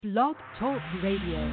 Blog Talk Radio.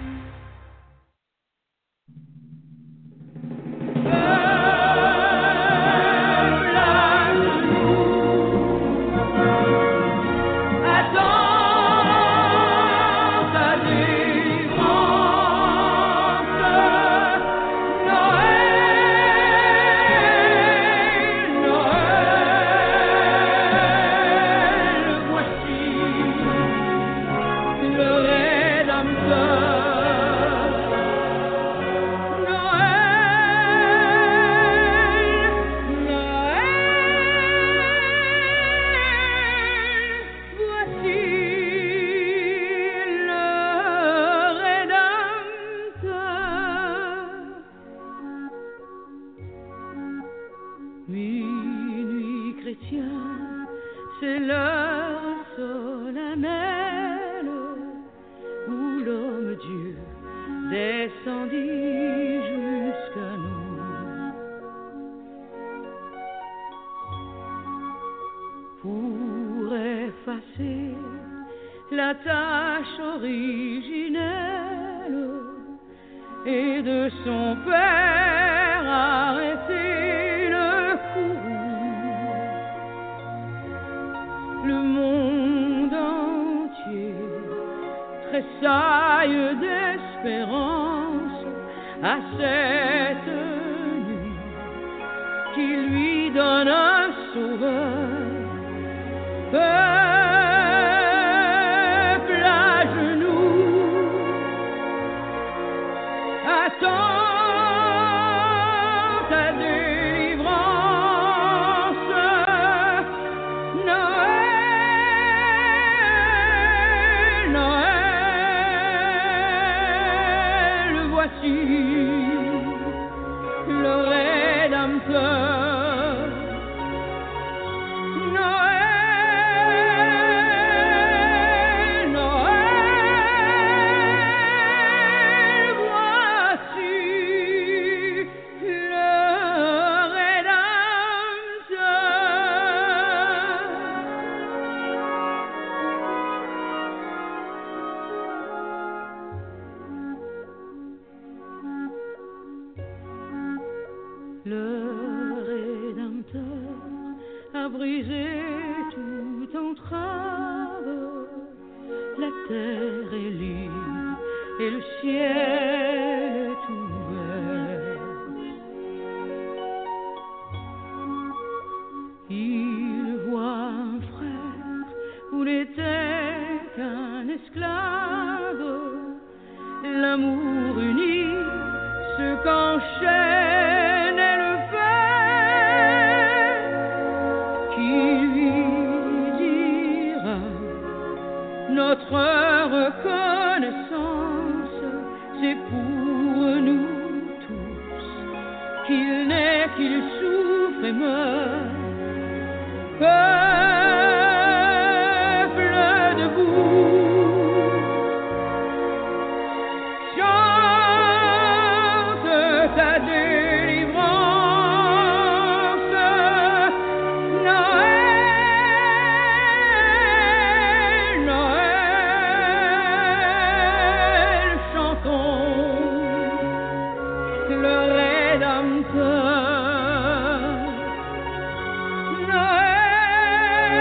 La tâche originelle et de son père arrêter le courroux. Le monde entier tressaille d'espérance à cette nuit qui lui donne un sauveur. Noël,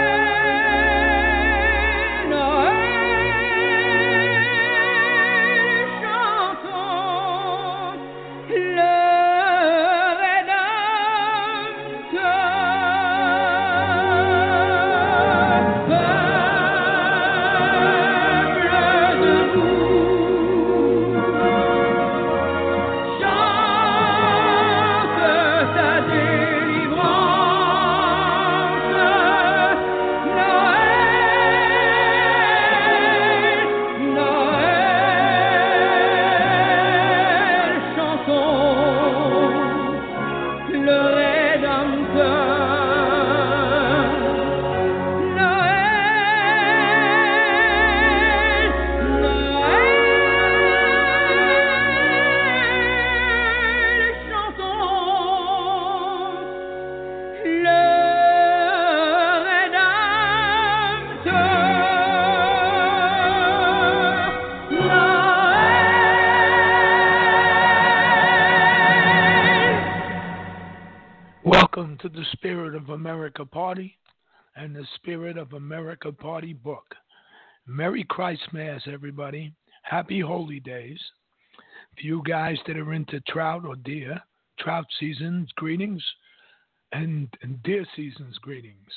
to the Spirit of America Party and the Spirit of America Party book. Merry Christmas, everybody. Happy Holy Days. For you guys that are into trout or deer, trout season's greetings and deer season's greetings.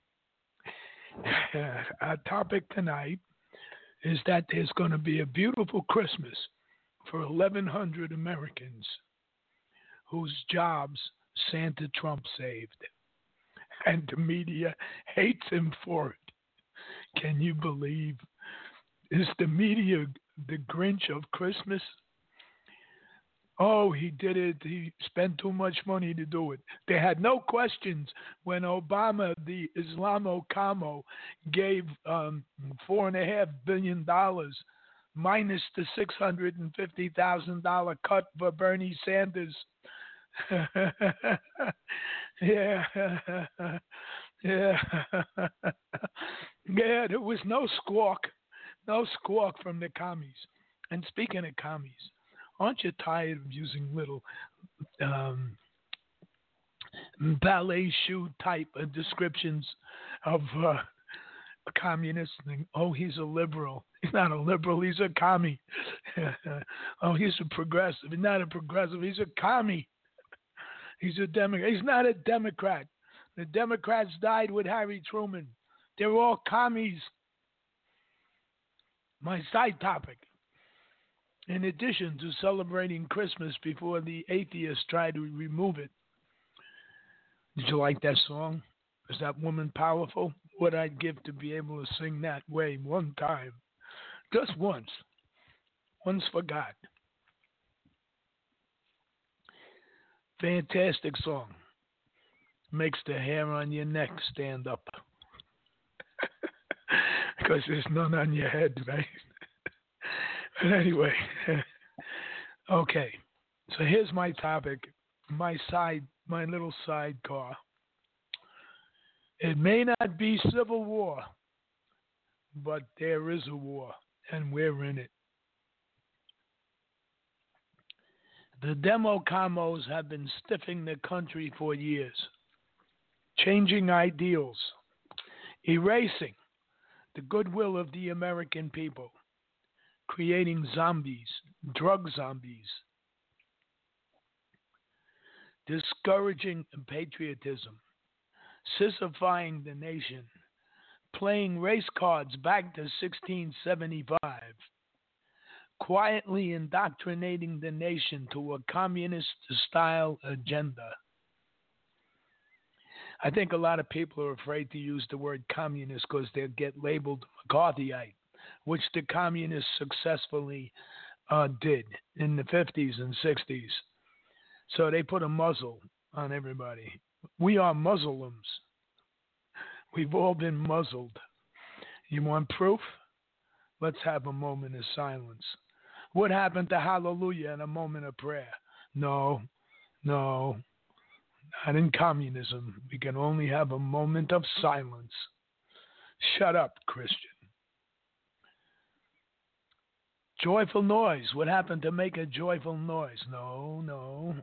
Our topic tonight is that there's going to be a beautiful Christmas for 1,100 Americans whose jobs Santa Trump saved. And the media hates him for it. Can you believe? Is the media the Grinch of Christmas? Oh, he did it. He spent too much money to do it. They had no questions when Obama, the Islamo-Camo, gave $4.5 billion minus the $650,000 cut for Bernie Sanders. Yeah. Yeah. Yeah, there was no squawk from the commies. And speaking of commies, aren't you tired of using little ballet shoe type of descriptions of a communist? Oh, he's a liberal. He's not a liberal. He's a commie. Oh, he's a progressive. He's not a progressive. He's a commie. He's a Democrat. He's not a Democrat. The Democrats died with Harry Truman. They're all commies. My side topic. In addition to celebrating Christmas before the atheists try to remove it. Did you like that song? Is that woman powerful? What I'd give to be able to sing that way one time. Just once. Once for God. Fantastic song. Makes the hair on your neck stand up. Because there's none on your head, right? But anyway, okay. So here's my topic, my little sidecar. It may not be civil war, but there is a war, and we're in it. The Demo-Commos have been stiffing the country for years, changing ideals, erasing the goodwill of the American people, creating zombies, drug zombies, discouraging patriotism, sissifiing the nation, playing race cards back to 1675, quietly indoctrinating the nation to a communist-style agenda. I think a lot of people are afraid to use the word communist because they'll get labeled McCarthyite, which the communists successfully did in the 50s and 60s. So they put a muzzle on everybody. We are Muslims. We've all been muzzled. You want proof? Let's have a moment of silence. What happened to hallelujah and a moment of prayer? No. Not in communism. We can only have a moment of silence. Shut up, Christian. Joyful noise. What happened to make a joyful noise? No.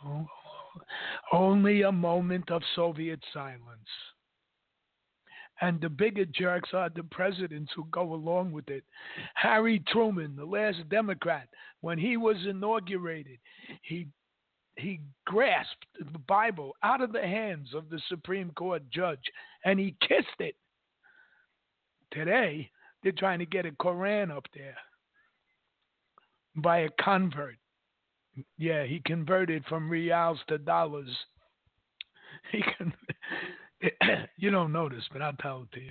Only a moment of Soviet silence. And the bigger jerks are the presidents who go along with it. Harry Truman, the last Democrat, when he was inaugurated, he grasped the Bible out of the hands of the Supreme Court judge, and he kissed it. Today, they're trying to get a Koran up there by a convert. Yeah, he converted from reals to dollars. You don't know this, but I'll tell it to you.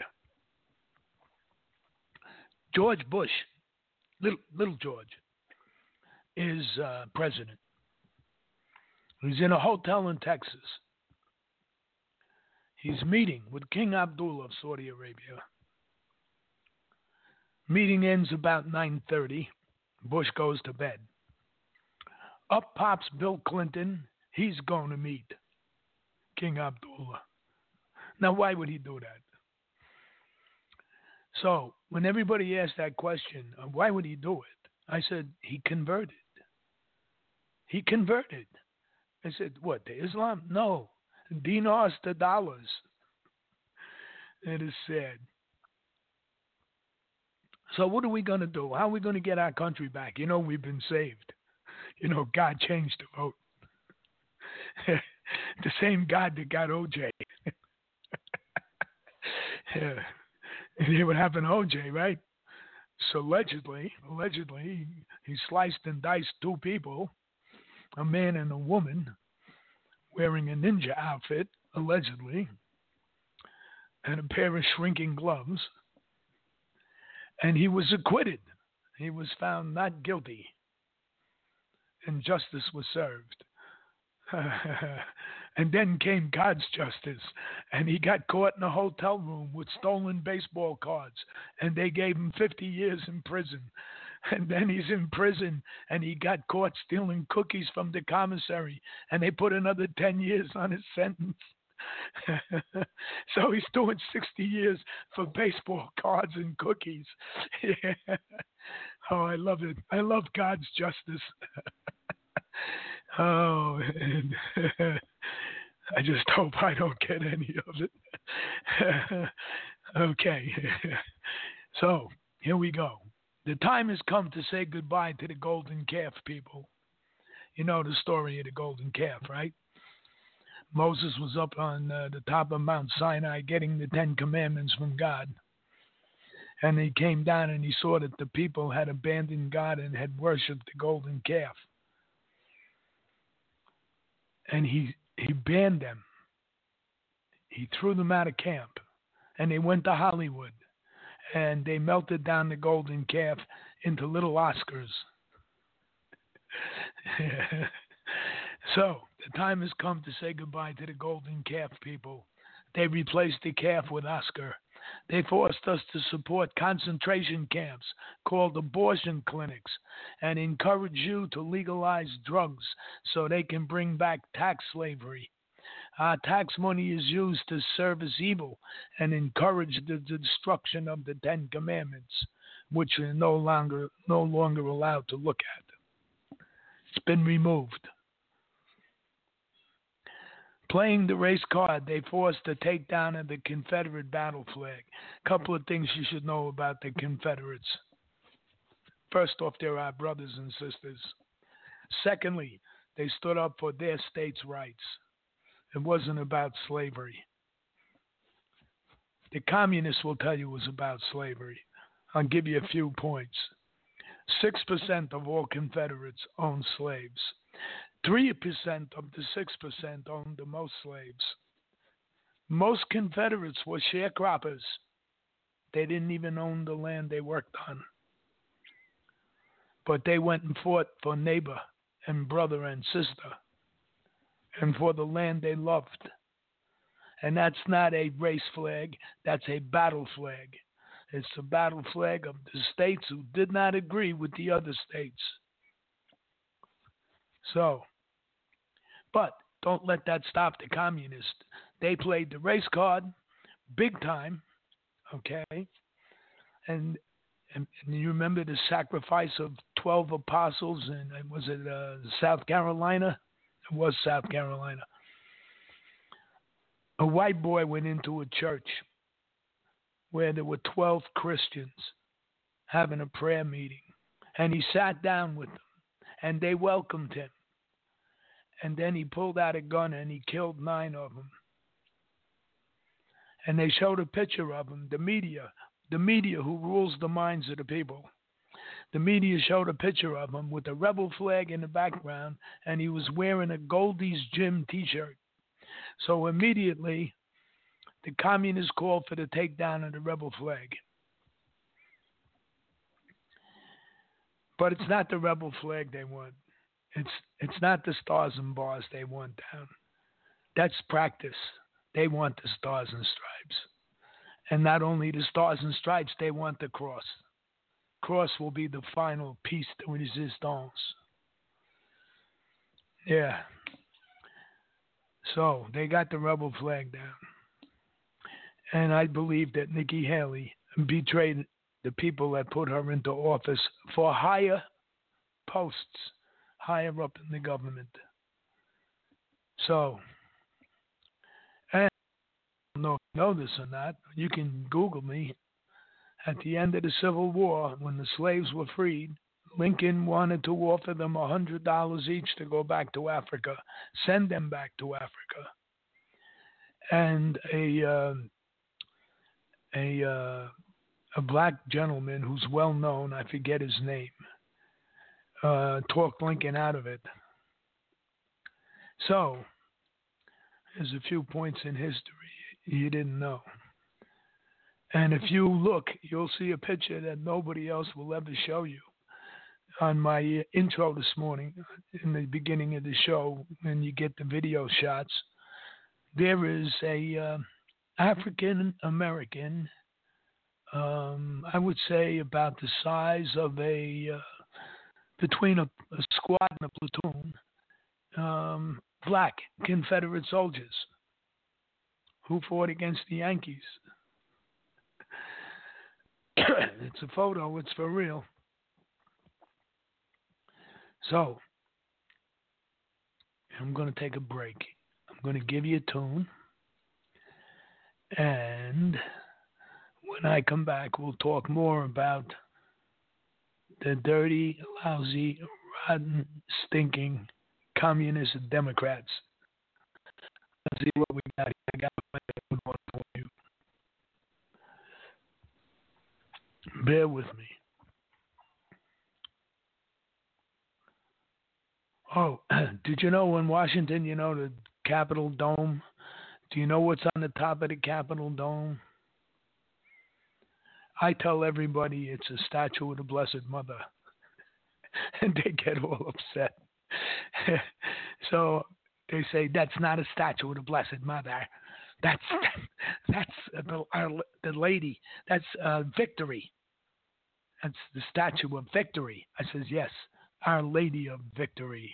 George Bush, little George, is president. He's in a hotel in Texas. He's meeting with King Abdullah of Saudi Arabia. Meeting ends about 9:30. Bush goes to bed. Up pops Bill Clinton. He's going to meet King Abdullah. Now, why would he do that? So, when everybody asked that question, why would he do it? I said, he converted. He converted. I said, what, to Islam? No. dinars to dollars. It is sad. So what are we going to do? How are we going to get our country back? You know, we've been saved. You know, God changed the vote. The same God that got OJ. Yeah. And hear what happened to OJ, right? So allegedly, he sliced and diced two people, a man and a woman, wearing a ninja outfit, allegedly, and a pair of shrinking gloves. And he was acquitted. He was found not guilty. And justice was served. And then came God's justice. And he got caught in a hotel room with stolen baseball cards. And they gave him 50 years in prison. And then he's in prison and he got caught stealing cookies from the commissary. And they put another 10 years on his sentence. So he's doing 60 years for baseball cards and cookies. Yeah. Oh, I love it. I love God's justice. Oh, and I just hope I don't get any of it. Okay. So here we go. The time has come to say goodbye to the golden calf, people. You know the story of the golden calf, right? Moses was up on the top of Mount Sinai getting the 10 Commandments from God. And he came down and he saw that the people had abandoned God and had worshipped the golden calf. And he banned them. He threw them out of camp. And they went to Hollywood. And they melted down the golden calf into little Oscars. So, the time has come to say goodbye to the golden calf, people. They replaced the calf with Oscar. They forced us to support concentration camps called abortion clinics and encourage you to legalize drugs so they can bring back tax slavery. Our tax money is used to service evil and encourage the destruction of the 10 Commandments, which we're no longer allowed to look at. It's been removed. Playing the race card, they forced the takedown of the Confederate battle flag. Couple of things you should know about the Confederates. First off, they're our brothers and sisters. Secondly, they stood up for their states' rights. It wasn't about slavery. The communists will tell you it was about slavery. I'll give you a few points. 6% of all Confederates owned slaves. 3% of the 6% owned the most slaves. Most Confederates were sharecroppers. They didn't even own the land they worked on. But they went and fought for neighbor and brother and sister and for the land they loved. And that's not a race flag, that's a battle flag. It's the battle flag of the states who did not agree with the other states. So, but don't let that stop the communists. They played the race card big time, okay? And you remember the sacrifice of 12 apostles in, was it South Carolina? It was South Carolina. A white boy went into a church where there were 12 Christians having a prayer meeting. And he sat down with them, and they welcomed him. And then he pulled out a gun and he killed 9 of them. And they showed a picture of him, the media who rules the minds of the people. The media showed a picture of him with a rebel flag in the background, and he was wearing a Goldie's Gym t-shirt. So immediately, the communists called for the takedown of the rebel flag. But it's not the rebel flag they want. It's not the stars and bars they want down. That's practice. They want the stars and stripes. And not only the stars and stripes, they want the cross. Cross will be the final piece de resistance. Yeah. So they got the rebel flag down. And I believe that Nikki Haley betrayed the people that put her into office for higher posts, higher up in the government. So don't know if you know this or not. You can Google me. At the end of the Civil War, when the slaves were freed, Lincoln wanted to offer them $100 each to go back to Africa, send them back to Africa. And a black gentleman who's well known, I forget his name, talked Lincoln out of it. So, there's a few points in history you didn't know. And if you look, you'll see a picture that nobody else will ever show you. On my intro this morning, in the beginning of the show, when you get the video shots, there is a African American, I would say about the size of between a squad and a platoon, black Confederate soldiers who fought against the Yankees. It's a photo, it's for real. So, I'm going to take a break. I'm going to give you a tune. And when I come back, we'll talk more about the dirty, lousy, rotten, stinking communist Democrats. Let's see what we got here. I got a good one for you. Bear with me. Oh, did you know in Washington, the Capitol Dome? Do you know what's on the top of the Capitol Dome? I tell everybody it's a statue of the Blessed Mother. And they get all upset. So they say, that's not a statue of the Blessed Mother. That's the lady. That's Victory. That's the statue of Victory. I says, yes, Our Lady of Victory.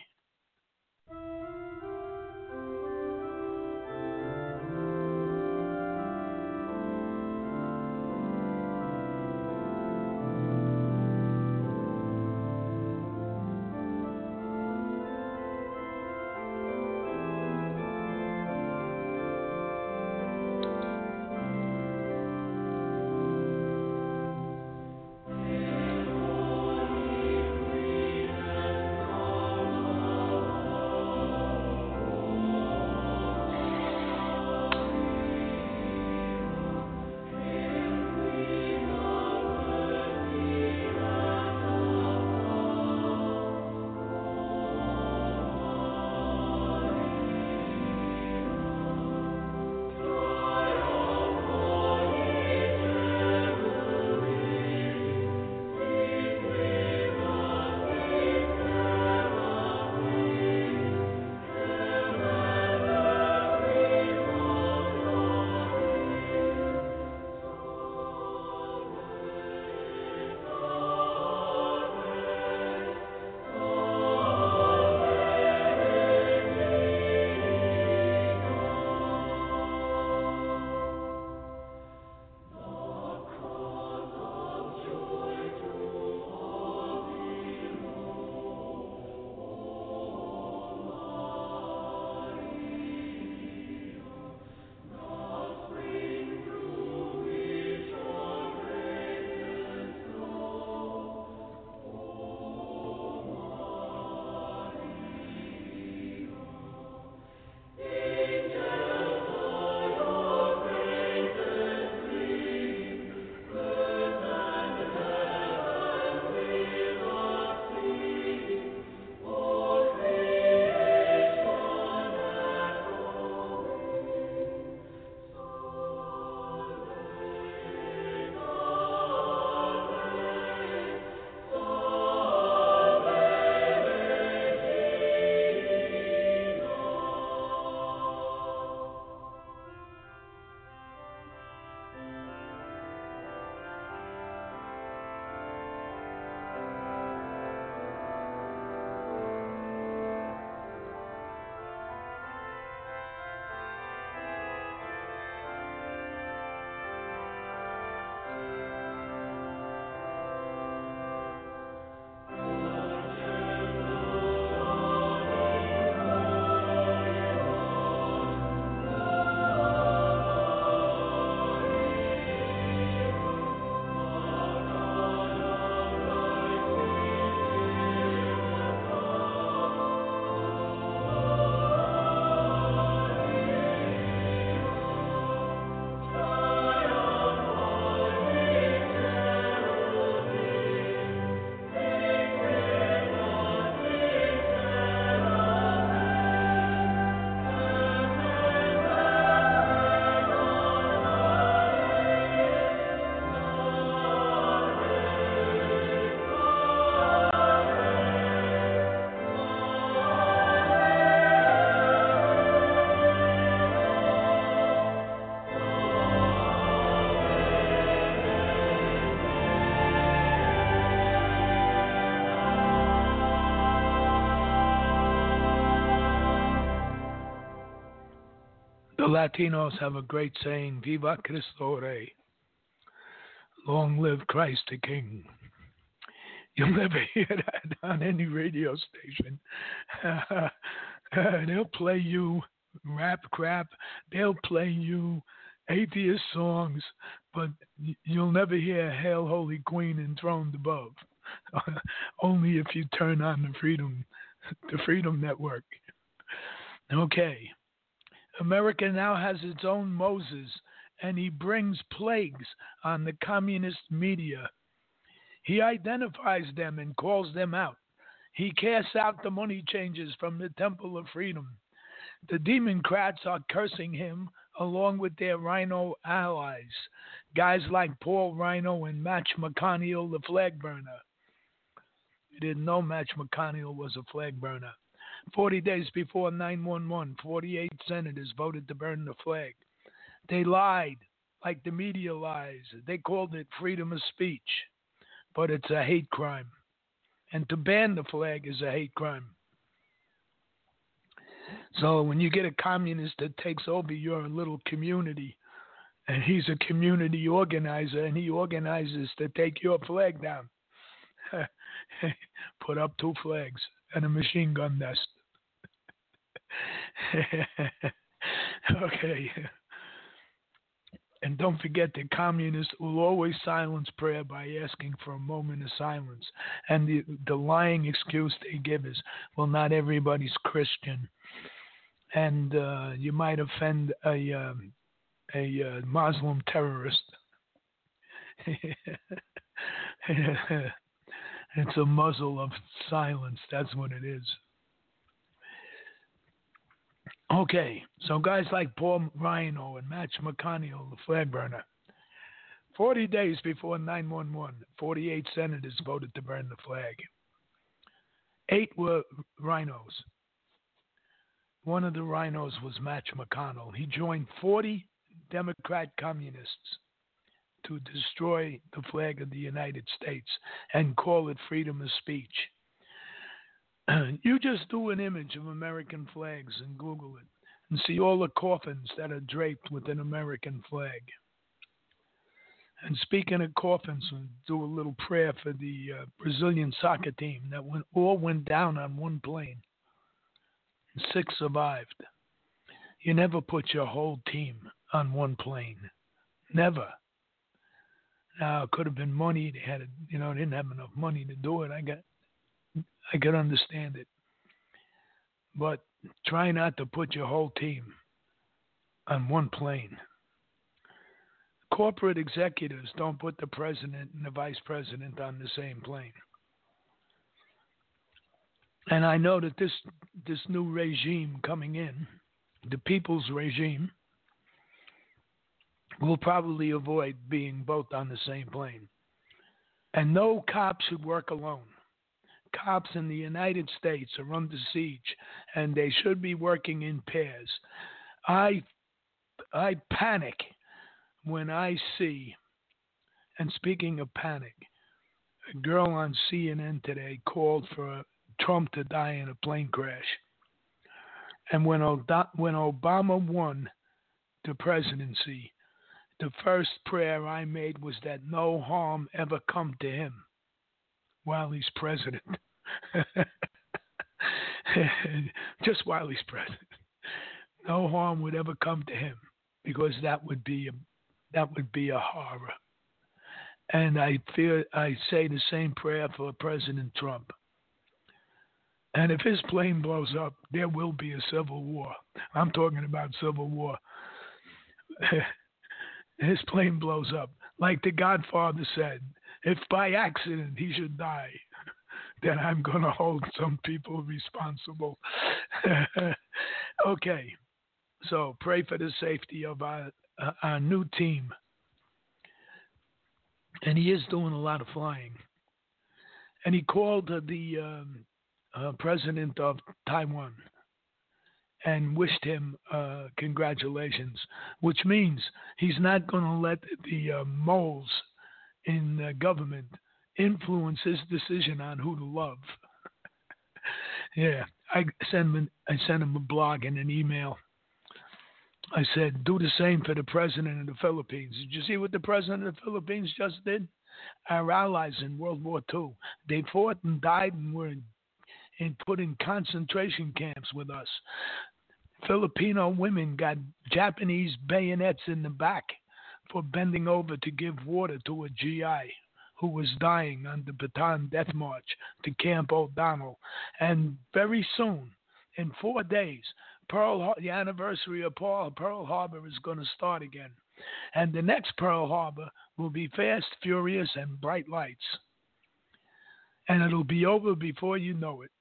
Latinos have a great saying, Viva Cristo Rey. Long live Christ the King. You'll never hear that on any radio station. They'll play you rap crap. They'll play you atheist songs, but you'll never hear Hail Holy Queen enthroned above. Only if you turn on the Freedom Network. Okay. America now has its own Moses, and he brings plagues on the communist media. He identifies them and calls them out. He casts out the money changers from the Temple of Freedom. The Democrats are cursing him along with their Rhino allies, guys like Paul Rhino and Match McConnell, the flag burner. You didn't know Match McConnell was a flag burner. 40 days before 9/11, 48 senators voted to burn the flag. They lied, like the media lies. They called it freedom of speech, but it's a hate crime. And to ban the flag is a hate crime. So when you get a communist that takes over your little community, and he's a community organizer, and he organizes to take your flag down, put up 2 flags and a machine gun nest. Okay. And don't forget the communists will always silence prayer by asking for a moment of silence. And the lying excuse they give is, well, not everybody's Christian. And you might offend a Muslim terrorist. It's a muzzle of silence. That's what it is. Okay, so guys like Paul Rhino and Match McConnell, the flag burner, 40 days before 9/11, 48 senators voted to burn the flag. 8 were rhinos. One of the rhinos was Match McConnell. He joined 40 Democrat communists to destroy the flag of the United States and call it freedom of speech. You just do an image of American flags and Google it and see all the coffins that are draped with an American flag. And speaking of coffins, we'll do a little prayer for the Brazilian soccer team that all went down on one plane. 6 survived. You never put your whole team on one plane. Never. Now, it could have been money. They had, didn't have enough money to do it. I could understand it. But try not to put your whole team on one plane. Corporate executives don't put the president and the vice president on the same plane. And I know that this new regime coming in, the people's regime, will probably avoid being both on the same plane. And no cop should work alone. Cops in the United States are under siege, and they should be working in pairs. I panic when I see, and speaking of panic, a girl on CNN today called for Trump to die in a plane crash. And when Obama won the presidency, the first prayer I made was that no harm ever come to him while he's president. Just while he's president. No harm would ever come to him, because that would be a horror. And I say the same prayer for President Trump. And if his plane blows up, there will be a civil war. I'm talking about civil war. His plane blows up. Like the Godfather said, if by accident he should die, then I'm going to hold some people responsible. Okay, so pray for the safety of our new team. And he is doing a lot of flying. And he called the president of Taiwan and wished him congratulations, which means he's not going to let the moles in government influence his decision on who to love. Yeah, I sent him a blog and an email, I said, do the same for the president of the Philippines. Did you see what the president of the Philippines just did? Our allies in World War II, they fought and died and were put in concentration camps with us. Filipino women got Japanese bayonets in the back for bending over to give water to a GI who was dying on the Bataan Death March to Camp O'Donnell. And very soon, in 4 days, the anniversary of Pearl Harbor is going to start again. And the next Pearl Harbor will be fast, furious, and bright lights. And it'll be over before you know it.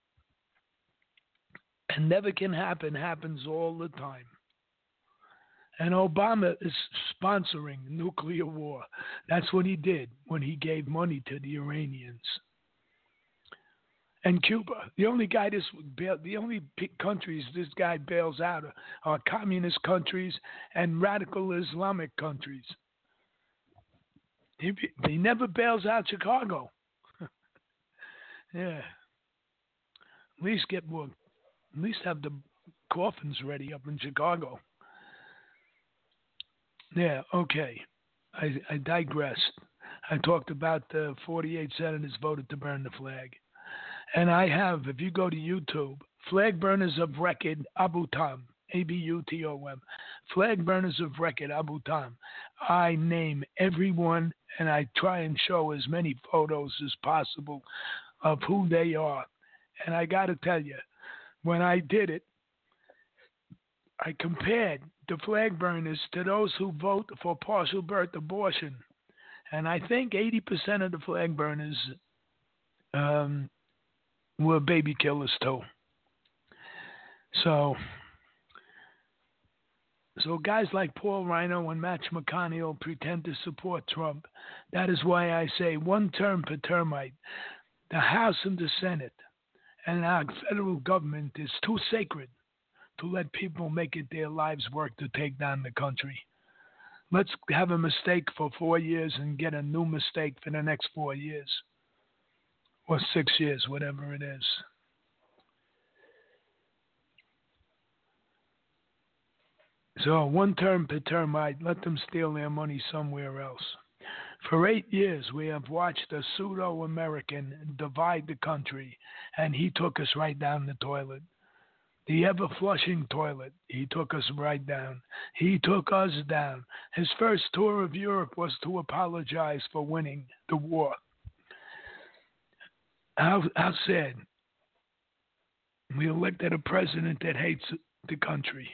And never can happen, happens all the time. And Obama is sponsoring nuclear war. That's what he did when he gave money to the Iranians. And Cuba, the only countries this guy bails out are communist countries and radical Islamic countries. He never bails out Chicago. Yeah. At least have the coffins ready up in Chicago. Yeah, okay. I digressed. I talked about the 48 senators voted to burn the flag. And I have, if you go to YouTube, Flag Burners of Record Abu Tam, Abutom, Flag Burners of Record Abu Tam. I name everyone and I try and show as many photos as possible of who they are. And I got to tell you, when I did it, I compared the flag burners to those who vote for partial birth abortion. And I think 80% of the flag burners were baby killers too. So guys like Paul Rhino and Mitch McConnell pretend to support Trump. That is why I say one term per termite. The House and the Senate and our federal government is too sacred to let people make it their life's work to take down the country. Let's have a mistake for 4 years and get a new mistake for the next 4 years. Or 6 years, whatever it is. So one term per termite, let them steal their money somewhere else. For 8 years, we have watched a pseudo-American divide the country, and he took us right down the toilet. The ever-flushing toilet, he took us right down. He took us down. His first tour of Europe was to apologize for winning the war. How sad. We elected a president that hates the country.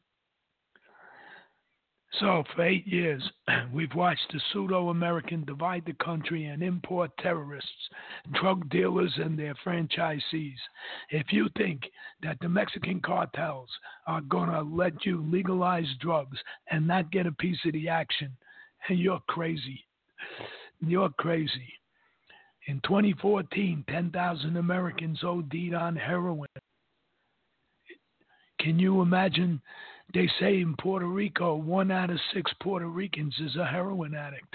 So for 8 years, we've watched the pseudo-American divide the country and import terrorists, drug dealers, and their franchisees. If you think that the Mexican cartels are going to let you legalize drugs and not get a piece of the action, you're crazy. You're crazy. In 2014, 10,000 Americans OD'd on heroin. Can you imagine? They say in Puerto Rico, 1 out of 6 Puerto Ricans is a heroin addict.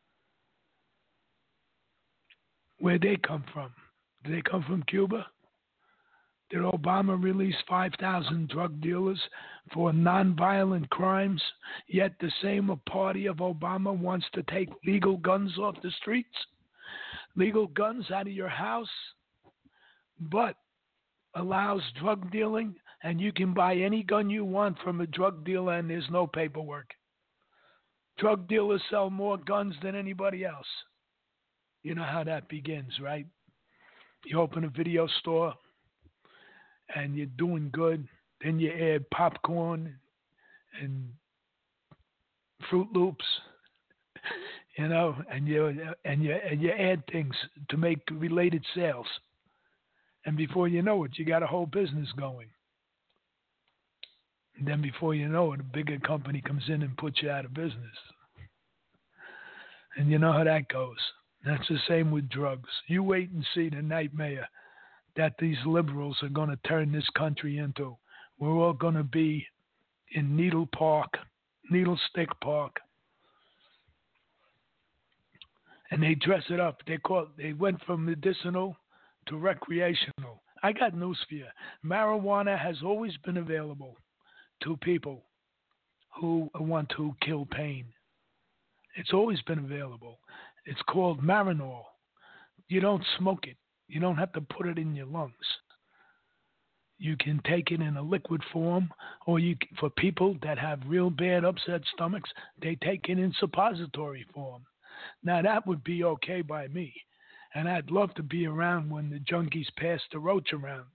Where'd they come from? Did they come from Cuba? Did Obama release 5,000 drug dealers for nonviolent crimes? Yet the same party of Obama wants to take legal guns off the streets, legal guns out of your house, but allows drug dealing, and you can buy any gun you want from a drug dealer and there's no paperwork. Drug dealers sell more guns than anybody else. You know how that begins, right? You open a video store and you're doing good. Then you add popcorn and Fruit Loops, you know, and you add things to make related sales. And before you know it, you got a whole business going. And then before you know it, a bigger company comes in and puts you out of business. And you know how that goes. That's the same with drugs. You wait and see the nightmare that these liberals are going to turn this country into. We're all going to be in Needle Stick Park. And they dress it up. They went from medicinal to recreational. I got news for you. Marijuana has always been available to people who want to kill pain. It's always been available. It's called Marinol. You don't smoke it. You don't have to put it in your lungs. You can take it in a liquid form, or for people that have real bad upset stomachs, they take it in suppository form. Now, that would be okay by me. And I'd love to be around when the junkies pass the roach around.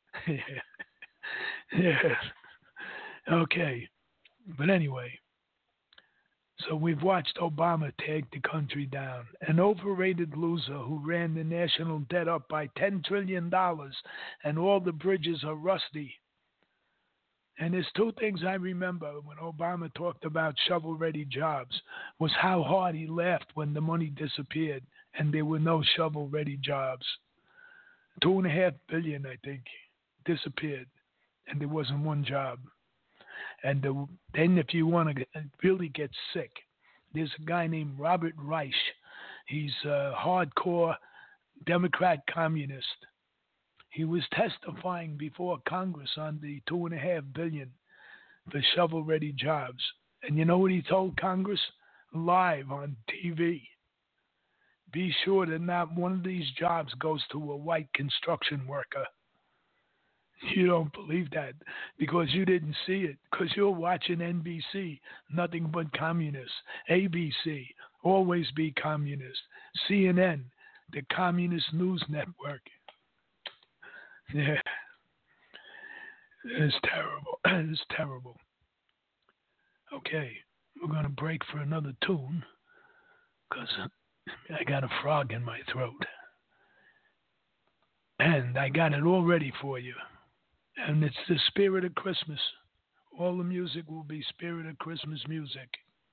Yeah. Okay. But anyway, so we've watched Obama take the country down, an overrated loser who ran the national debt up by $10 trillion, and all the bridges are rusty. And there's two things I remember when Obama talked about shovel-ready jobs, was how hard he laughed when the money disappeared and there were no shovel-ready jobs. $2.5 billion, I think, disappeared, and there wasn't one job. And then if you want to really get sick, there's a guy named Robert Reich. He's a hardcore Democrat communist. He was testifying before Congress on the $2.5 billion for shovel-ready jobs. And you know what he told Congress? Live on TV. Be sure that not one of these jobs goes to a white construction worker. You don't believe that because you didn't see it, because you're watching NBC, nothing but communists. ABC, always be communist. CNN, the Communist News Network. Yeah. It's terrible. It's terrible. Okay, we're going to break for another tune because I got a frog in my throat. And I got it all ready for you. And it's the spirit of Christmas. All the music will be spirit of Christmas music.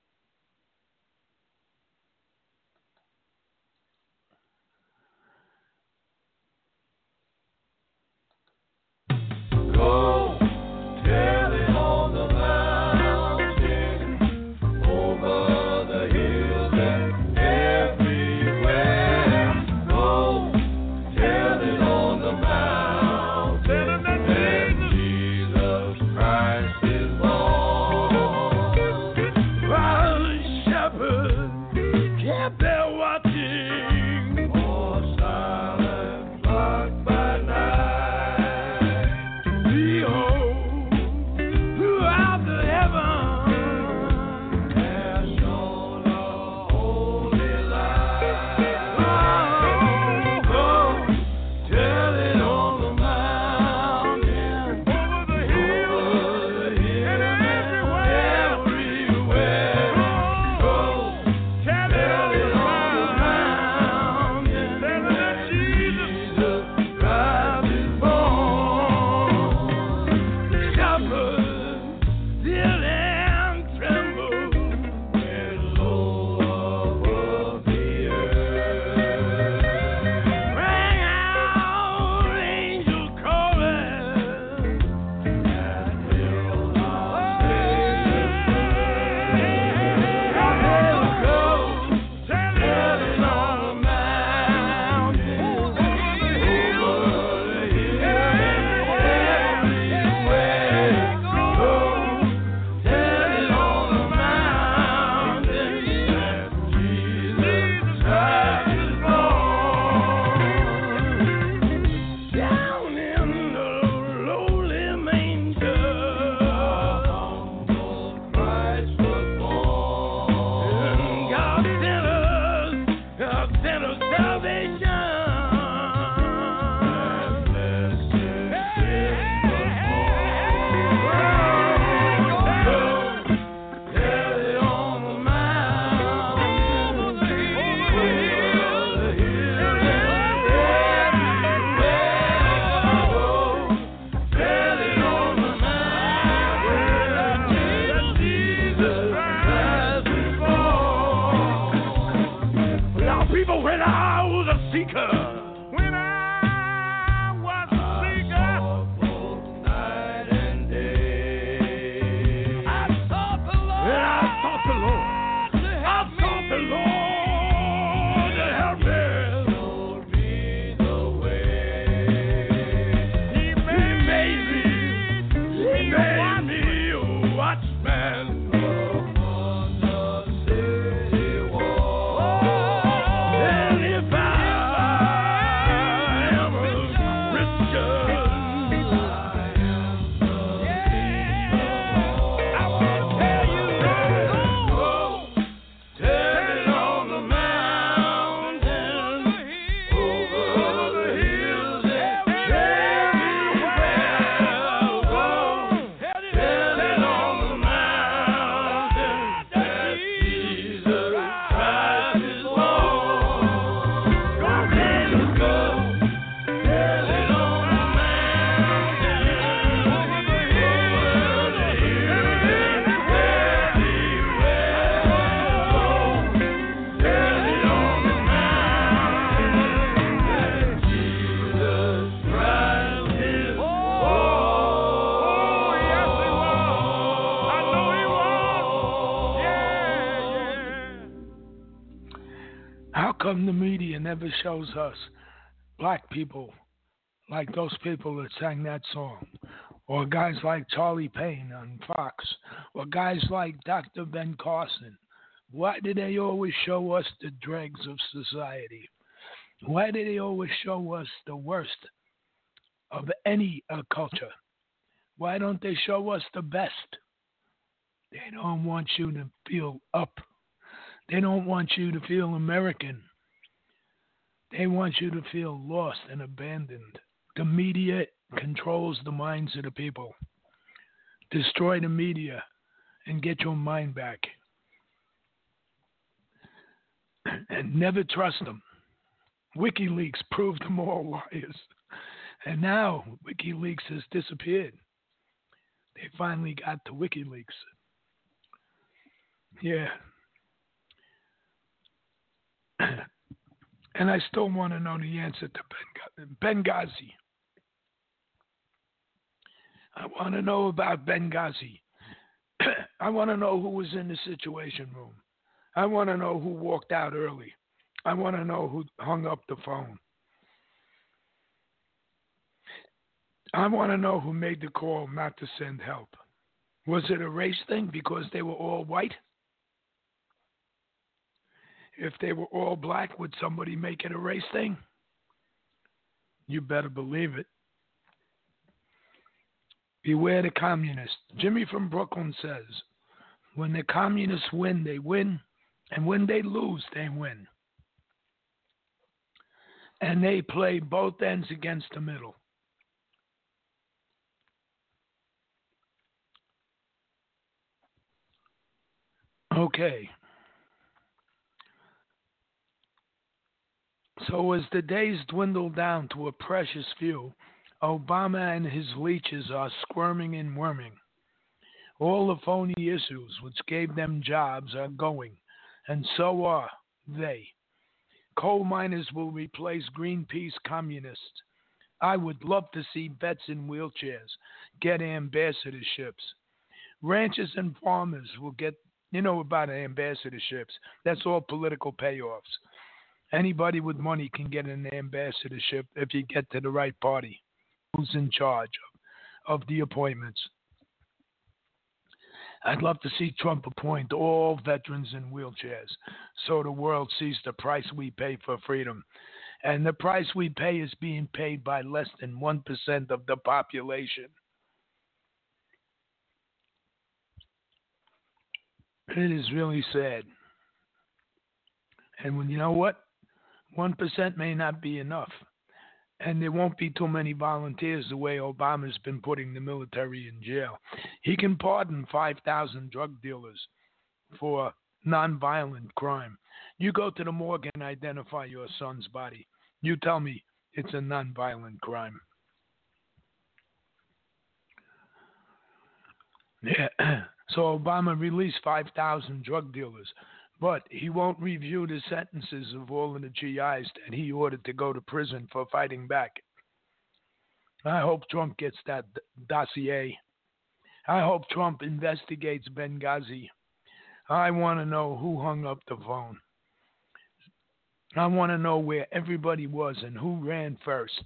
Go tell it on the mountain, over the hills and everywhere. Go tell it on the mountain that Jesus Christ is born. come the media never shows us black people like those people that sang that song, or guys like Charlie Payne on Fox, or guys like Dr. Ben Carson? Why do they always show us the dregs of society? Why do they always show us the worst of any culture? Why don't they show us the best? They don't want you to feel up. They don't want you to feel American. They want you to feel lost and abandoned. The media controls the minds of the people. Destroy the media and get your mind back. And never trust them. WikiLeaks proved them all liars. And now WikiLeaks has disappeared. They finally got to WikiLeaks. Yeah. And I still want to know the answer to Benghazi. I want to know about Benghazi. I want to know who was in the Situation Room. I want to know who walked out early. I want to know who hung up the phone. I want to know who made the call not to send help. Was it a race thing because they were all white? If they were all black, would somebody make it a race thing? You better believe it. Beware the communists. Jimmy from Brooklyn says, when the communists win, they win. And when they lose, they win. And they play both ends against the middle. Okay. So as the days dwindle down to a precious few, Obama and his leeches are squirming and worming. All the phony issues which gave them jobs are going, and so are they. Coal miners will replace Greenpeace communists. I would love to see vets in wheelchairs get ambassadorships. Ranchers and farmers will get, you know about ambassadorships. That's all political payoffs. Anybody with money can get an ambassadorship if you get to the right party who's in charge of the appointments. I'd love to see Trump appoint all veterans in wheelchairs so the world sees the price we pay for freedom. And the price we pay is being paid by less than 1% of the population. It is really sad. And when you know what? 1% may not be enough. And there won't be too many volunteers the way Obama's been putting the military in jail. He can pardon 5,000 drug dealers for nonviolent crime. You go to the morgue and identify your son's body. You tell me it's a nonviolent crime. Yeah. So Obama released 5,000 drug dealers, but he won't review the sentences of all of the GIs that he ordered to go to prison for fighting back. I hope Trump gets that dossier. I hope Trump investigates Benghazi. I want to know who hung up the phone. I want to know where everybody was and who ran first.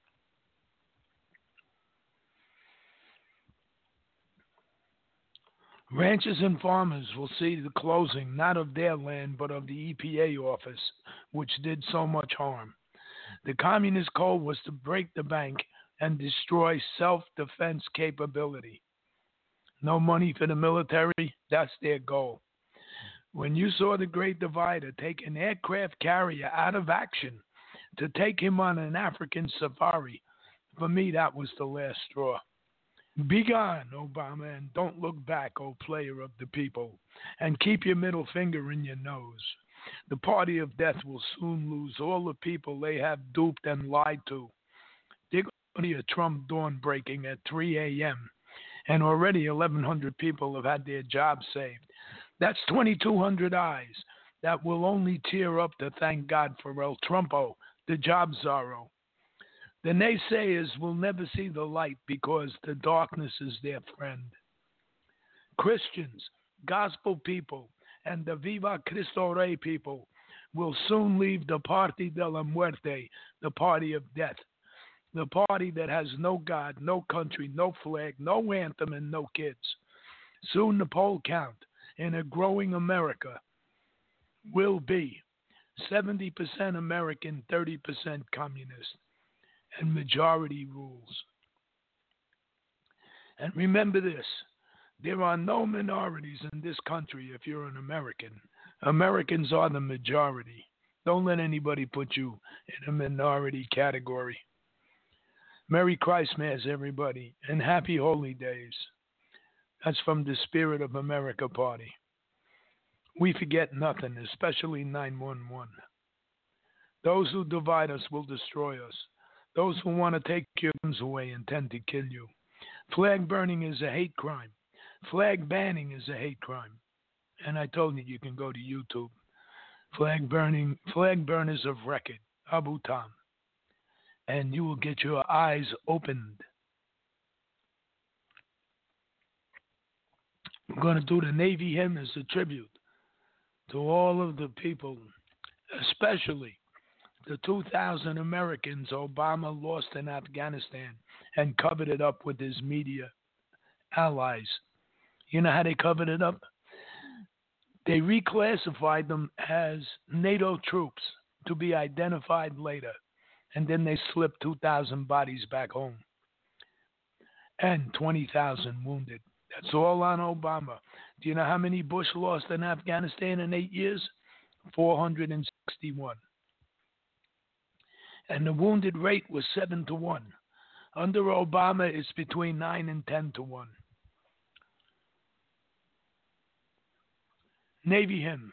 Ranchers and farmers will see the closing not of their land but of the EPA office, which did so much harm. The communist goal was to break the bank and destroy self-defense capability. No money for the military, that's their goal. When you saw the Great Divider take an aircraft carrier out of action to take him on an African safari, for me that was the last straw. Be gone, Obama, and don't look back, O player of the people, and keep your middle finger in your nose. The party of death will soon lose all the people they have duped and lied to. They're going to hear Trump dawn breaking at 3 a.m., and already 1,100 people have had their jobs saved. That's 2,200 eyes that will only tear up to thank God for El Trumpo, the job czaro. The naysayers will never see the light because the darkness is their friend. Christians, gospel people, and the Viva Cristo Rey people will soon leave the Party de la Muerte, the party of death, the party that has no God, no country, no flag, no anthem, and no kids. Soon the poll count in a growing America will be 70% American, 30% communist, and majority rules. And remember this, there are no minorities in this country if you're an American. Americans are the majority. Don't let anybody put you in a minority category. Merry Christmas, everybody, and happy holy days. That's from the Spirit of America Party. We forget nothing, especially 911. Those who divide us will destroy us. Those who want to take your guns away intend to kill you. Flag burning is a hate crime. Flag banning is a hate crime. And I told you can go to YouTube. Flag burners of record, Abu Tam. And you will get your eyes opened. I'm going to do the Navy hymn as a tribute to all of the people, especially the 2,000 Americans Obama lost in Afghanistan and covered it up with his media allies. You know how they covered it up? They reclassified them as NATO troops to be identified later. And then they slipped 2,000 bodies back home. And 20,000 wounded. That's all on Obama. Do you know how many Bush lost in Afghanistan in 8 years? 461. And the wounded rate was 7-1. Under Obama, it's between 9 and 10-1. Navy hymn.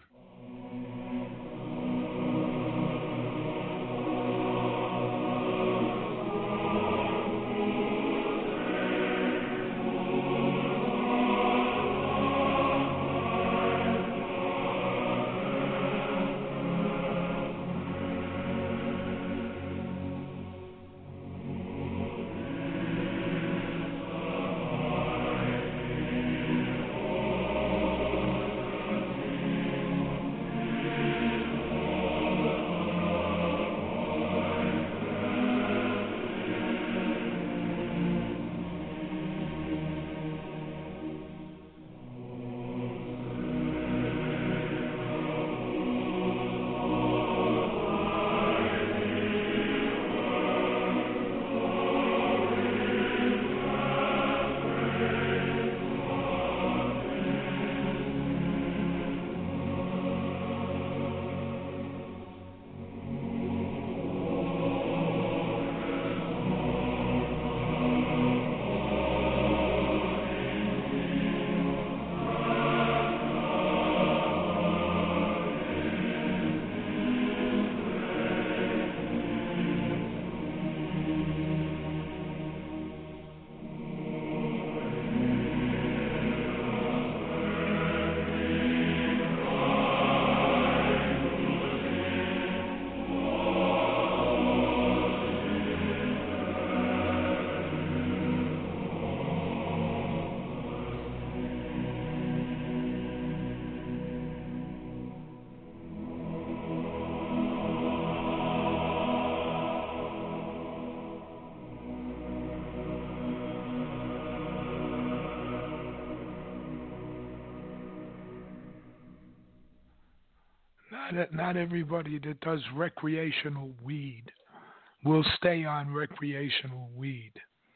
Not everybody that does recreational weed will stay on recreational weed.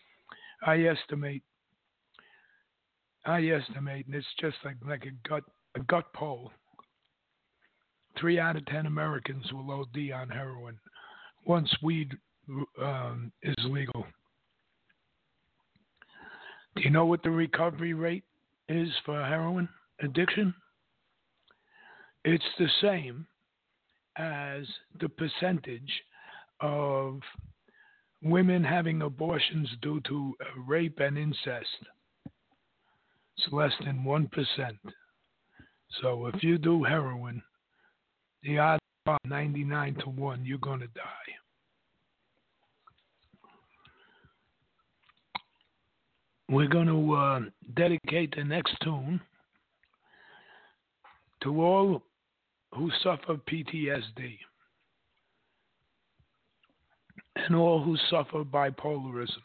I estimate, and it's just like a gut poll. 3 out of 10 Americans will OD on heroin once weed is legal. Do you know what the recovery rate is for heroin addiction? It's the same as the percentage of women having abortions due to rape and incest. It's less than 1%. So if you do heroin, the odds are 99-1 you're going to die. We're going to dedicate the next tune to all who suffer PTSD and all who suffer bipolarism.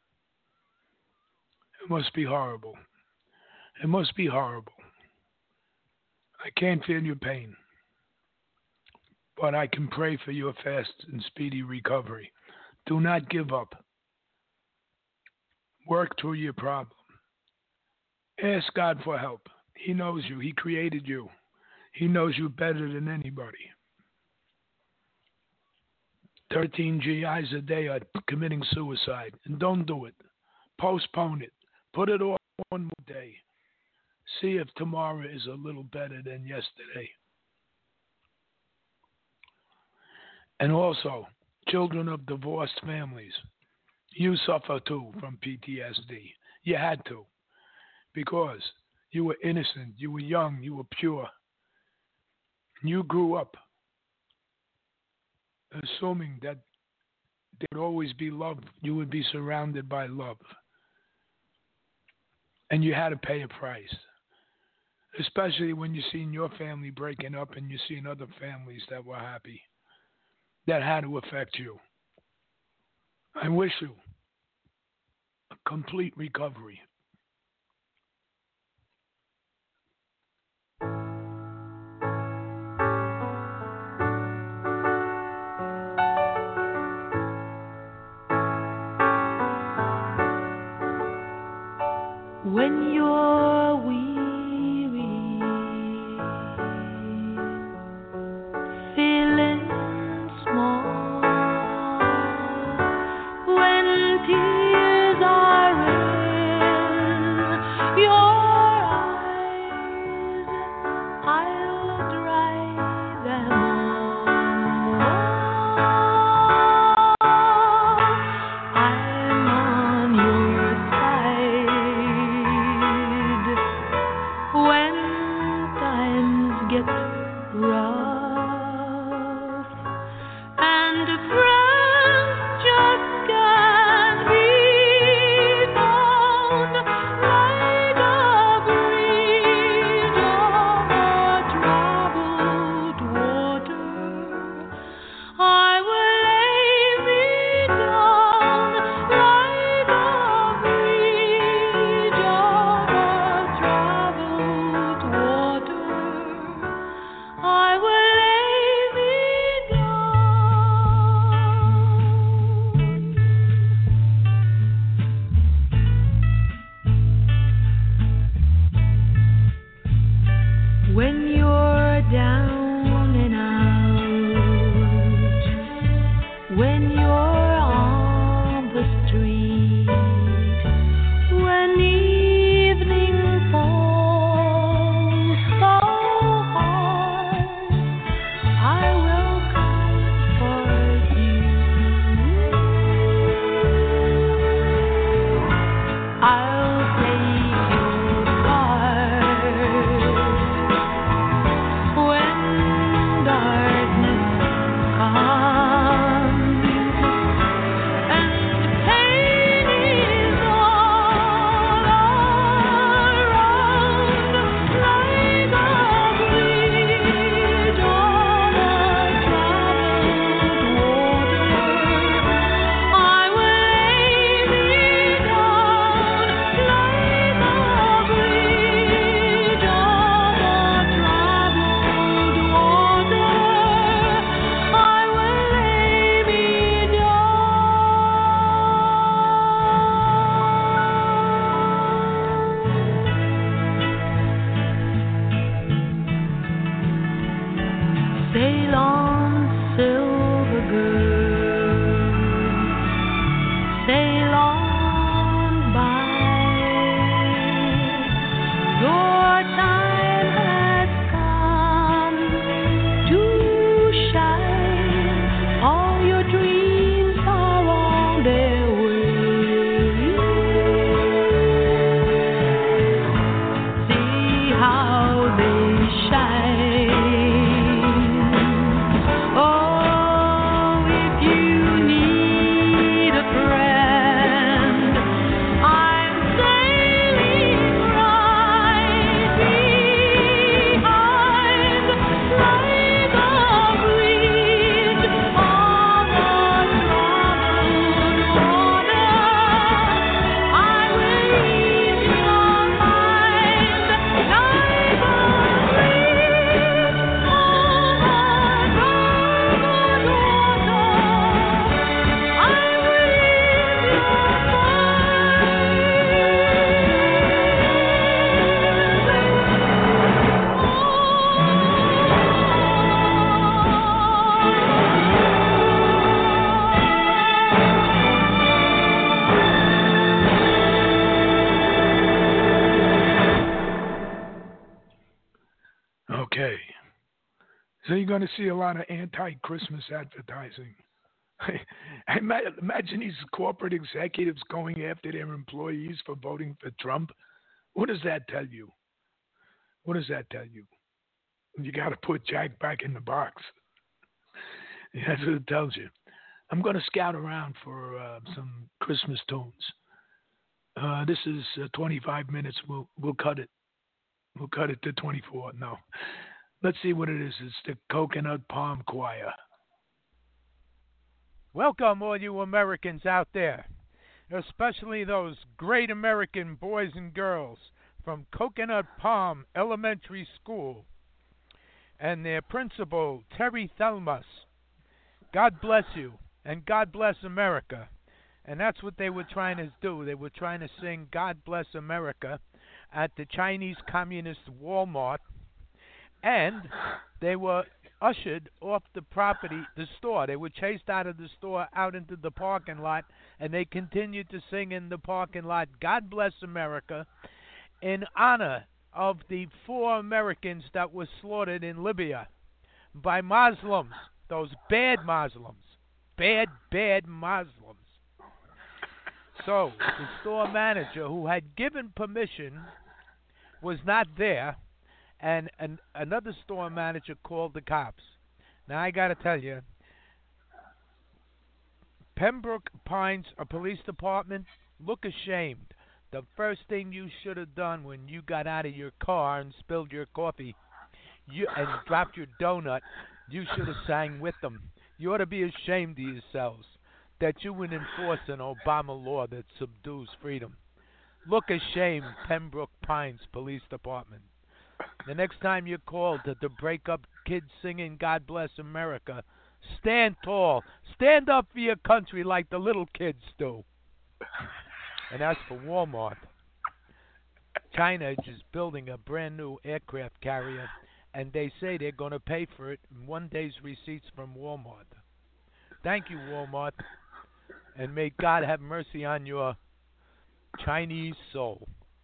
It must be horrible. It must be horrible. I can't feel your pain, but I can pray for your fast and speedy recovery. Do not give up. Work through your problem. Ask God for help. He knows you. He created you. He knows you better than anybody. 13 GIs a day are committing suicide. And don't do it. Postpone it. Put it off one more day. See if tomorrow is a little better than yesterday. And also, children of divorced families, you suffer too from PTSD. You had to, because you were innocent, you were young, you were pure. You grew up assuming that there would always be love. You would be surrounded by love. And you had to pay a price. Especially when you seen your family breaking up and you seen other families that were happy. That had to affect you. I wish you a complete recovery. When you're weary, feeling small, when tears are in your eyes, I'll dry them all. I'm on your side. When times get rough and friends just can't be found, like a breeze over troubled water, I will lay me down like a breeze over troubled water. I will lay me down. When you're down and out, when you're on the street, when evening falls so hard, I will comfort you. I'll take your part when darkness comes and pain is all around, like a breeze over troubled water. I will lay me down like a breeze over troubled water. I will lay me down. Sail on, silver girl, sail on by. Your time has come to shine. All your dreams are on their way. See how they shine. Oh, if you need a friend, So you're going to see a lot of anti-Christmas advertising. Imagine these corporate executives going after their employees for voting for Trump. What does that tell you? What does that tell you? You got to put Jack back in the box. That's what it tells you. I'm going to scout around for some Christmas tunes. This is 25 minutes. We'll cut it. We'll cut it to 24. No. Let's see what it is. It's the Coconut Palm Choir. Welcome, all you Americans out there, especially those great American boys and girls from Coconut Palm Elementary School and their principal, Terry Thelmus. God bless you, and God bless America. And that's what they were trying to do. They were trying to sing God Bless America at the Chinese Communist Walmart, and they were ushered off the property, the store. They were chased out of the store, out into the parking lot, and they continued to sing in the parking lot, God Bless America, in honor of the 4 Americans that were slaughtered in Libya by Muslims, those bad Muslims, bad Muslims. So the store manager, who had given permission, was not there, and another store manager called the cops. Now, I got to tell you, Pembroke Pines, a police department, look ashamed. The first thing you should have done when you got out of your car and spilled your coffee and dropped your donut, you should have sang with them. You ought to be ashamed of yourselves that you would enforce an Obama law that subdues freedom. Look ashamed, Pembroke Pines Police Department. The next time you're called to break up kids singing God Bless America, stand tall. Stand up for your country like the little kids do. And as for Walmart, China is building a brand new aircraft carrier, and they say they're going to pay for it in one day's receipts from Walmart. Thank you, Walmart, and may God have mercy on your Chinese soul.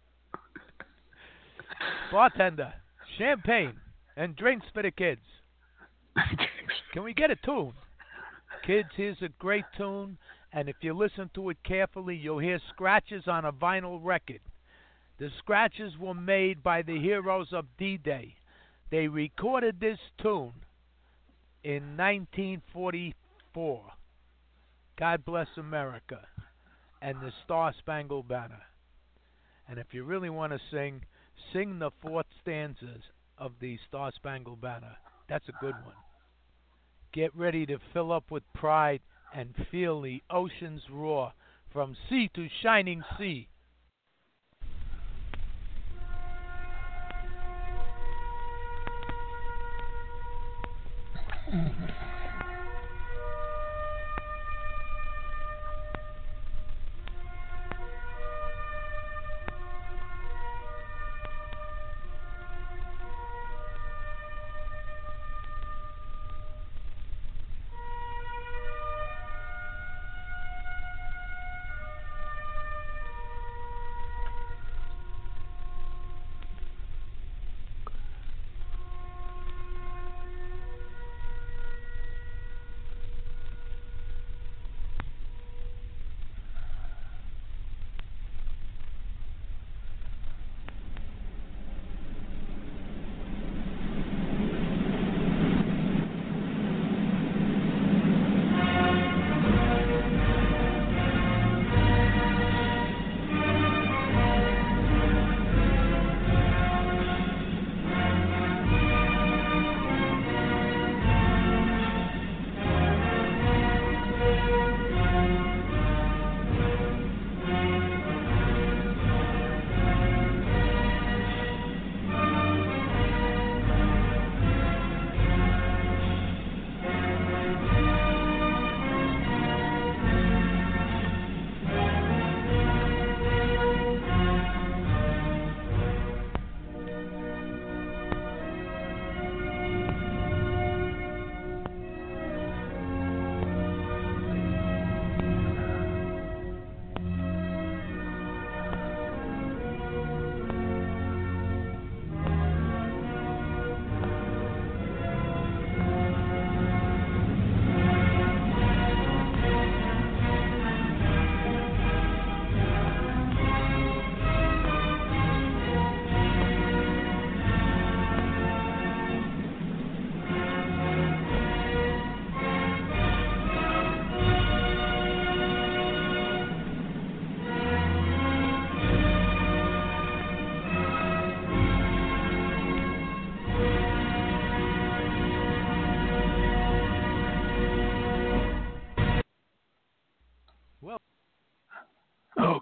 Bartender, champagne and drinks for the kids. Can we get a tune? Kids, here's a great tune, and if you listen to it carefully, you'll hear scratches on a vinyl record. The scratches were made by the heroes of D-Day. They recorded this tune in 1944. God Bless America and the Star-Spangled Banner. And if you really want to sing the 4th stanzas of the Star-Spangled Banner. That's a good one. Get ready to fill up with pride and feel the ocean's roar from sea to shining sea.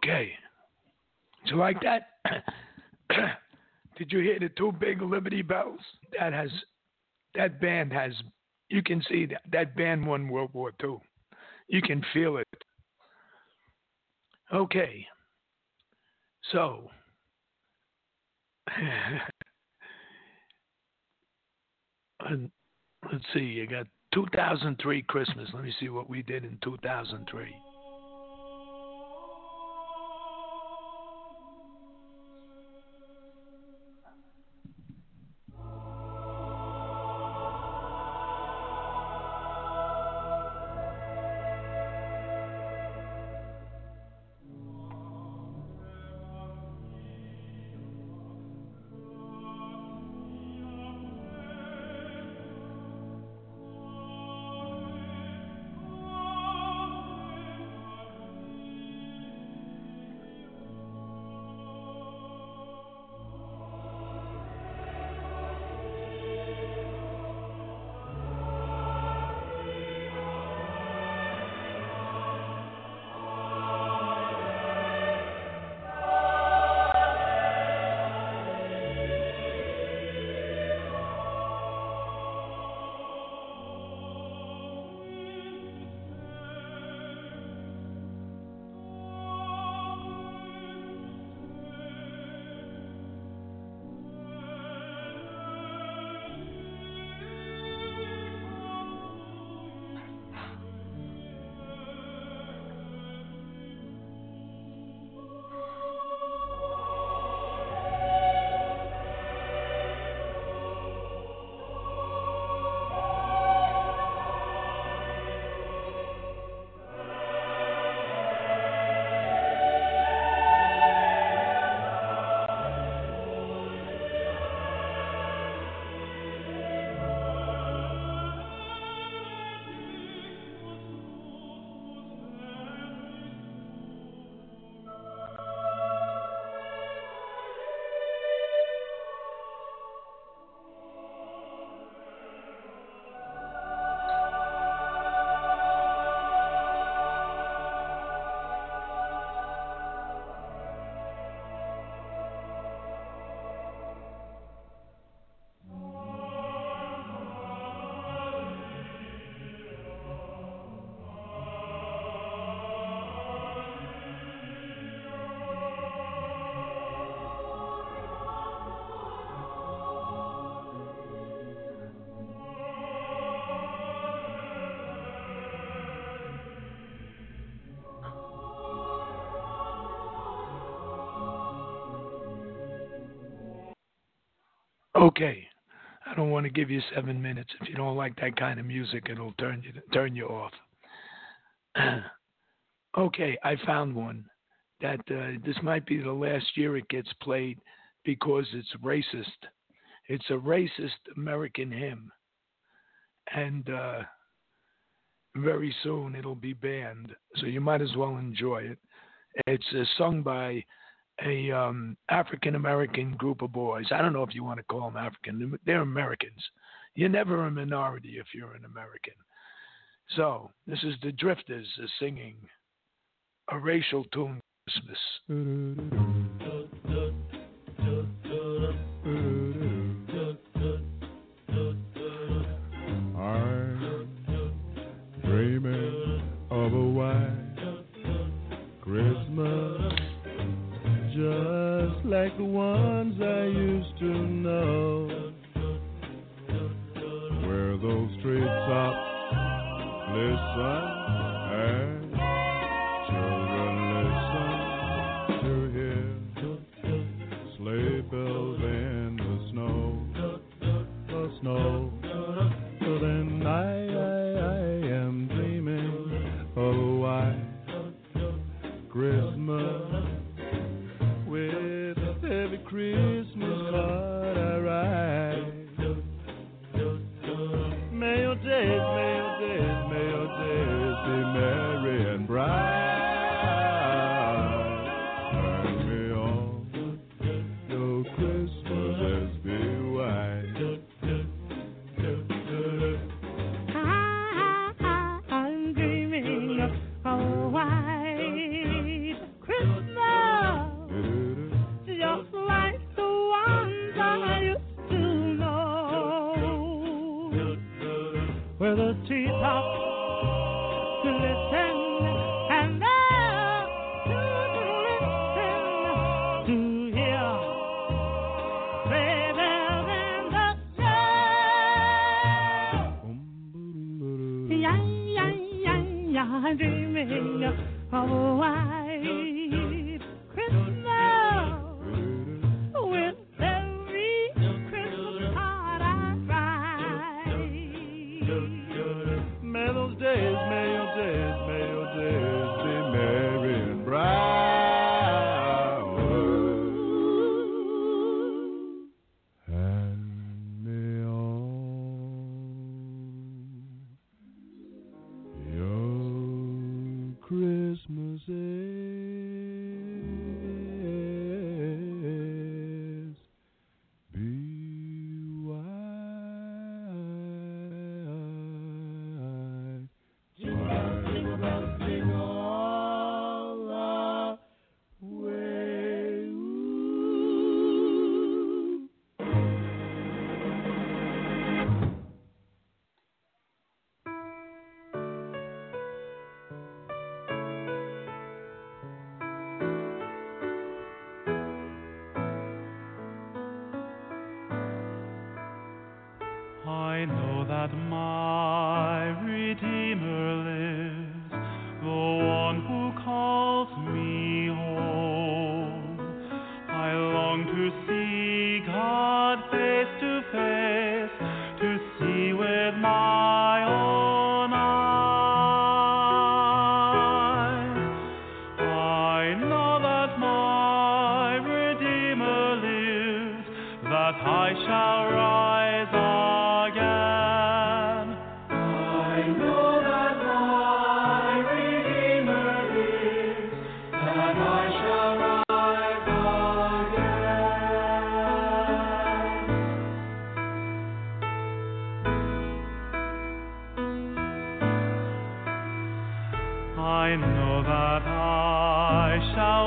Okay. Did you like that? Did you hear the two big Liberty Bells? That band has. You can see that band won World War II. You can feel it. Okay. So. Let's see. You got 2003 Christmas. Let me see what we did in 2003. Okay. I don't want to give you 7 minutes. If you don't like that kind of music, it'll turn you off. Okay, I found one that this might be the last year it gets played because it's racist. It's a racist American hymn, and very soon it'll be banned. So you might as well enjoy it. It's sung by a African American group of boys. I don't know if you want to call them African. They're Americans. You're never a minority if you're an American. So this is the Drifters singing a racial tune, Christmas. I'm dreaming of a white Christmas, just like the ones I used to know, where those treetops listen and children listen to hear sleigh bells in the snow. So then I am dreaming of a white Christmas, with every Christmas card I write. May your days be merry and bright. Turn me on, your Christmases be white. I'm dreaming of a white Christmas.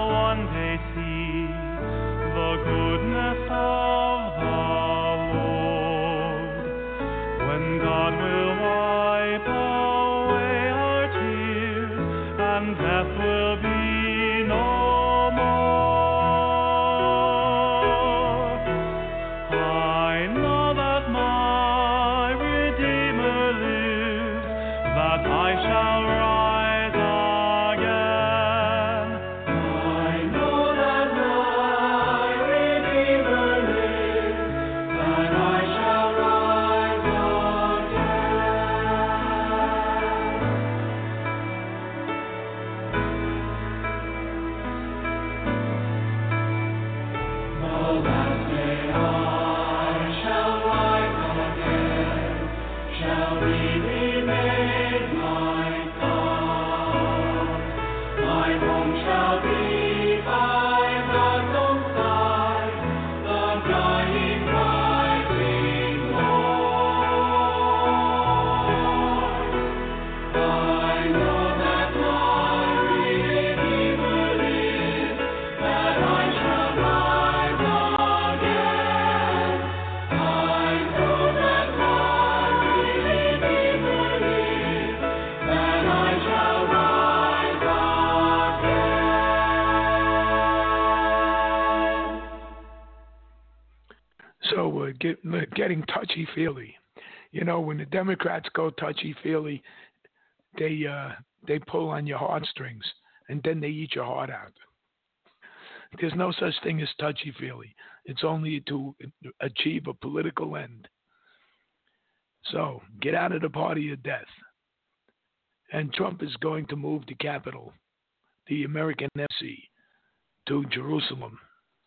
one day see the goodness of the Lord, when God will wipe away our tears, and death will be no more. I know that my Redeemer lives, that I shall rise again. I know that my Redeemer lives, that I shall rise again. The last day I shall rise again, shall be made my God. My home shall be by God's own side, the dying rising Lord. I know that my Redeemer lives, that I shall rise again. I know that my Redeemer lives, that I shall rise again. So we're getting touchy-feely. You know, when the Democrats go touchy-feely, they pull on your heartstrings, and then they eat your heart out. There's no such thing as touchy-feely. It's only to achieve a political end. So get out of the party of death. And Trump is going to move the capital, the American embassy, to Jerusalem.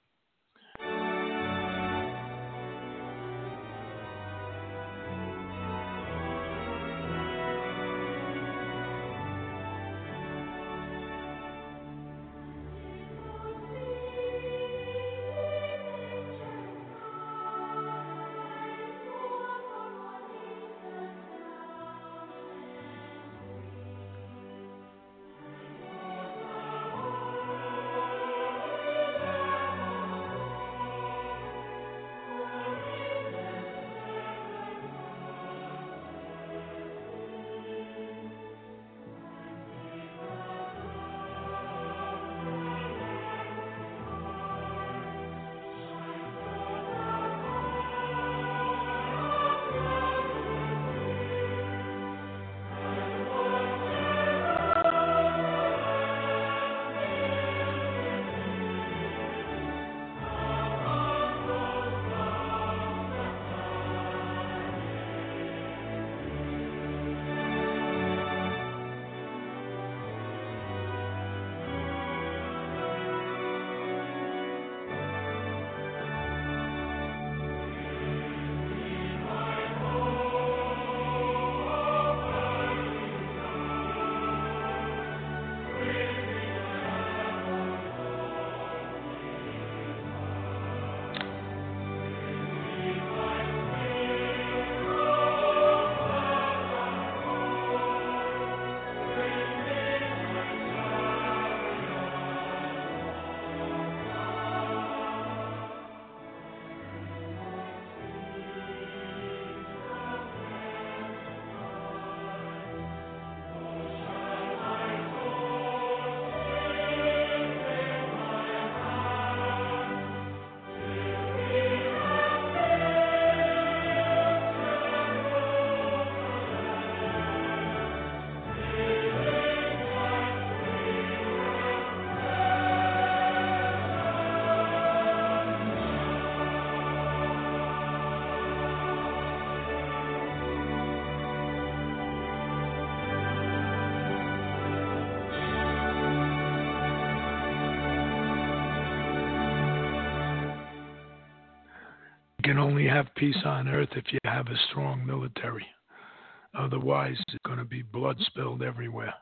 You can only have peace on earth if you have a strong military. Otherwise, it's going to be blood spilled everywhere.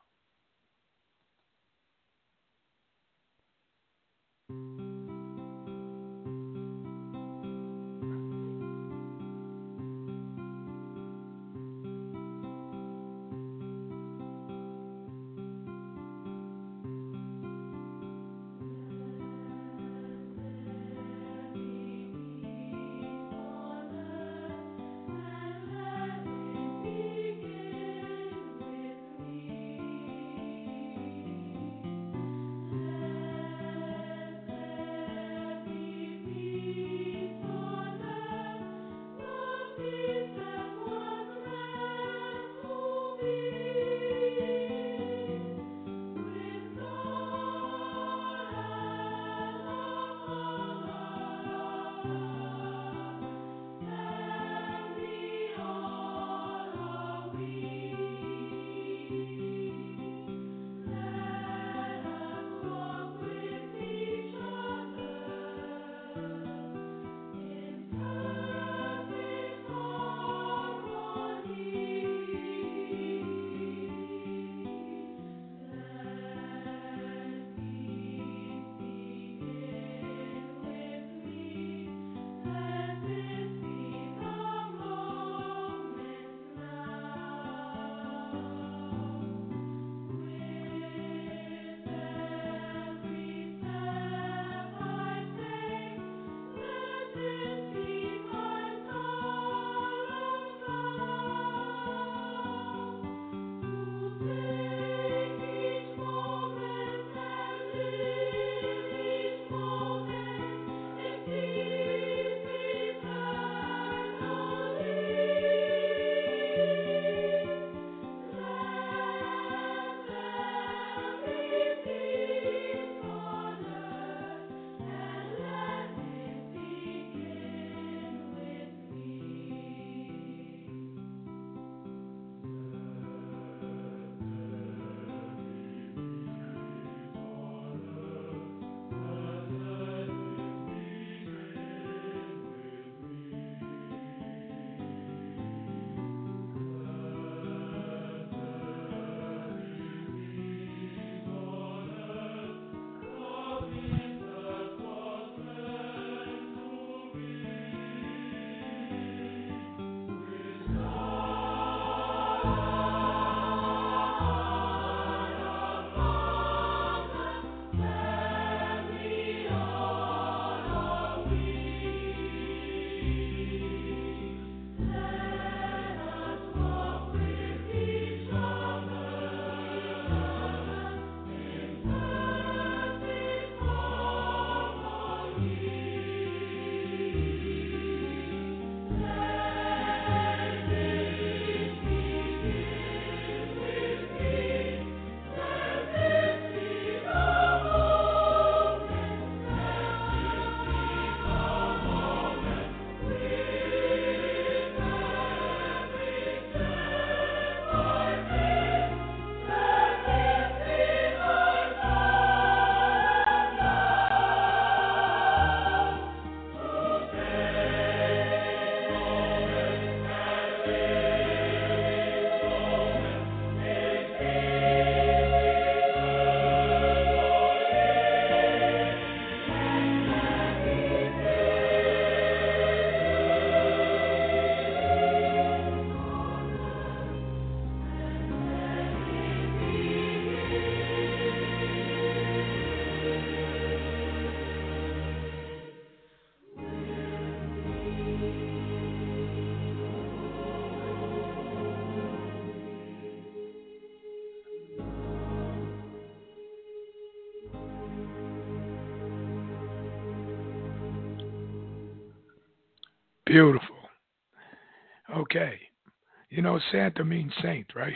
Beautiful. Okay. You know, Santa means saint, right?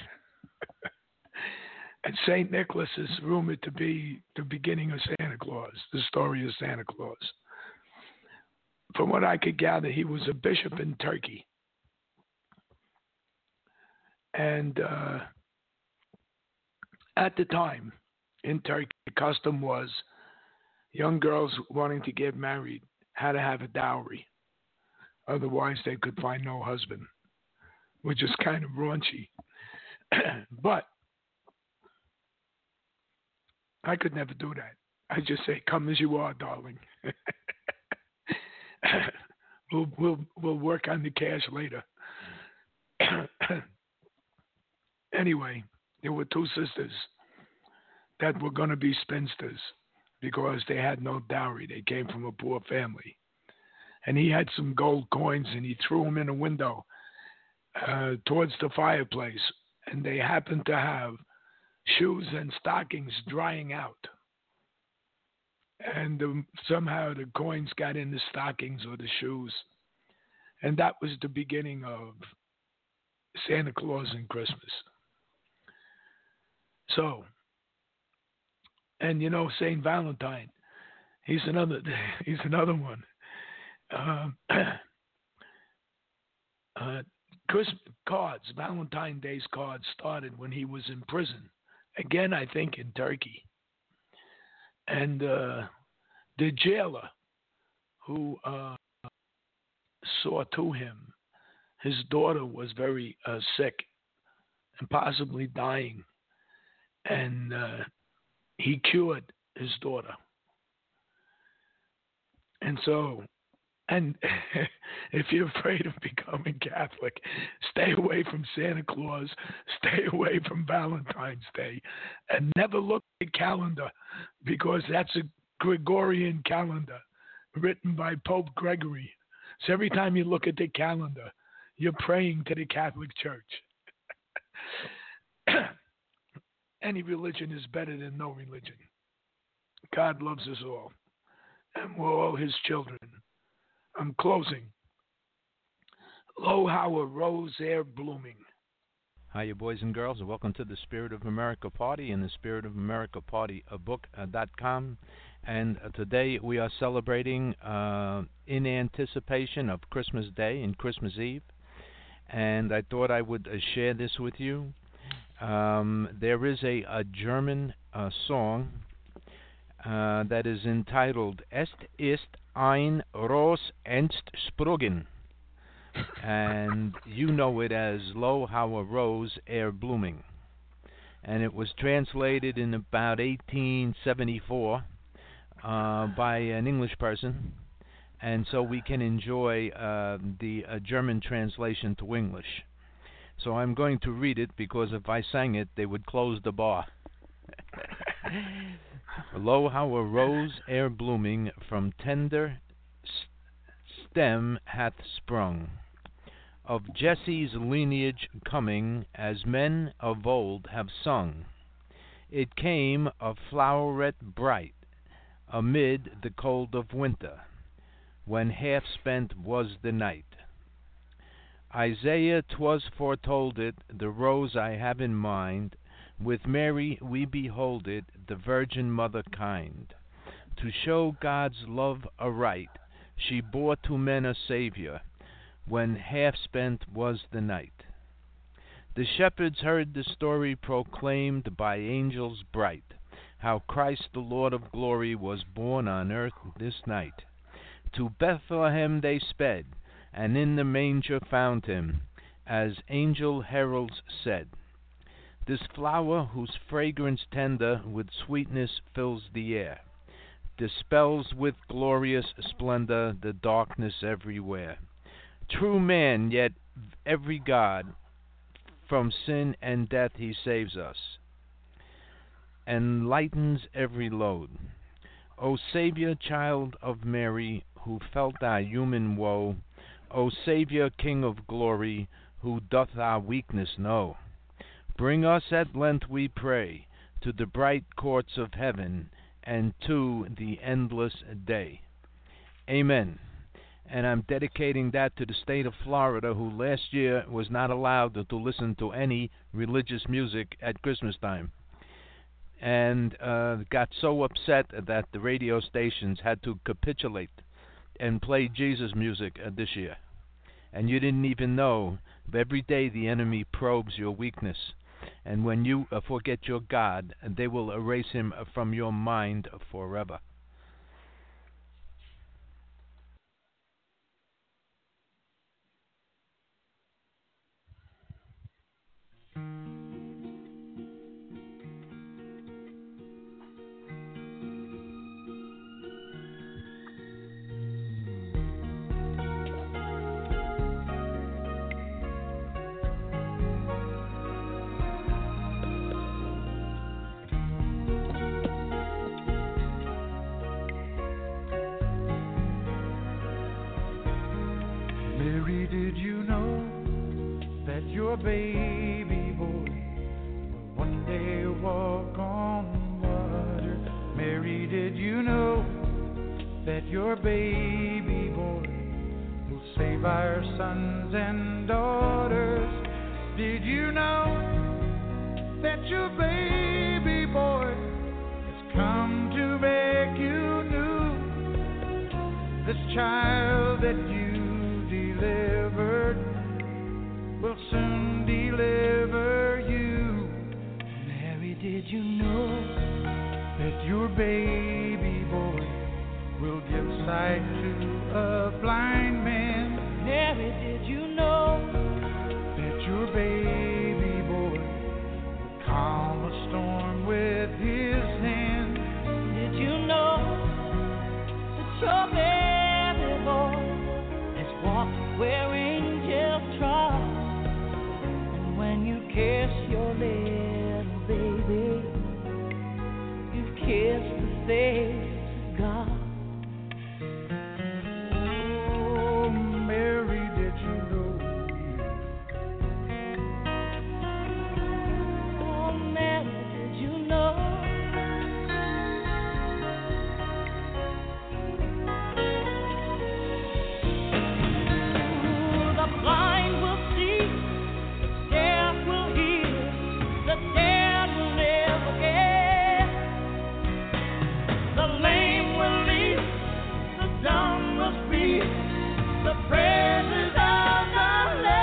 And St. Nicholas is rumored to be the beginning of Santa Claus, the story of Santa Claus. From what I could gather, he was a bishop in Turkey. And at the time in Turkey, the custom was young girls wanting to get married had to have a dowry. Otherwise, they could find no husband, which is kind of raunchy. But I could never do that. I just say, "Come as you are, darling." We'll work on the cash later. Anyway, there were two sisters that were going to be spinsters because they had no dowry. They came from a poor family. And he had some gold coins, and he threw them in a window towards the fireplace. And they happened to have shoes and stockings drying out. And somehow the coins got in the stockings or the shoes. And that was the beginning of Santa Claus and Christmas. So, and you know, Saint Valentine, he's another one. Christmas cards, Valentine's Day's cards started when he was in prison. Again, I think in Turkey. And the jailer who saw to him, his daughter was very sick and possibly dying. And he cured his daughter. And so, and if you're afraid of becoming Catholic, stay away from Santa Claus, stay away from Valentine's Day, and never look at the calendar, because that's a Gregorian calendar written by Pope Gregory. So every time you look at the calendar, you're praying to the Catholic Church. Any religion is better than no religion. God loves us all, and we're all his children. I'm closing. Lo, how a rose ere blooming. Hi, you boys and girls, and welcome to the Spirit of America Party and the Spirit of America Party book.com. And today we are celebrating in anticipation of Christmas Day and Christmas Eve. And I thought I would share this with you. There is a German song that is entitled "Es ist ein Ros entsprungen," and you know it as "Lo, how a rose ere blooming," and it was translated in about 1874 by an English person, and so we can enjoy the German translation to English. So I'm going to read it, because if I sang it, they would close the bar. Lo, how a rose ere blooming from tender stem hath sprung, of Jesse's lineage coming, as men of old have sung. It came a floweret bright amid the cold of winter, when half spent was the night. Isaiah 'twas foretold it, the rose I have in mind, with Mary we behold it, the Virgin Mother kind. To show God's love aright, she bore to men a Savior, when half spent was the night. The shepherds heard the story proclaimed by angels bright, how Christ the Lord of glory was born on earth this night. To Bethlehem they sped, and in the manger found him, as angel heralds said. This flower, whose fragrance tender with sweetness fills the air, dispels with glorious splendor the darkness everywhere. True man, yet every God, from sin and death he saves us, and lightens every load. O Savior, child of Mary, who felt our human woe, O Savior, King of glory, who doth our weakness know, bring us at length, we pray, to the bright courts of heaven, and to the endless day. Amen. And I'm dedicating that to the state of Florida, who last year was not allowed to listen to any religious music at Christmas time, and got so upset that the radio stations had to capitulate and play Jesus music this year. And you didn't even know. Every day the enemy probes your weakness, and when you forget your God, they will erase him from your mind forever. Mary, did you know that your baby boy will one day walk on water? Mary, did you know that your baby boy will save our sons and daughters? Did you know that your baby boy has come to make you new? This child that you delivered will soon deliver you. Mary, did you know that your baby boy will give sight to a blind man? Mary, did you know that your baby boy will calm a storm with his hand? Did you know that your baby boy has walked where angels trod? And when you kiss your little baby, you've kissed the face of God. Oh, Mary, did you know? Oh, Mary, did you know? The blind will see, the deaf will hear, the dead will live again. The lame will leap, the dumb will speak, the praises of the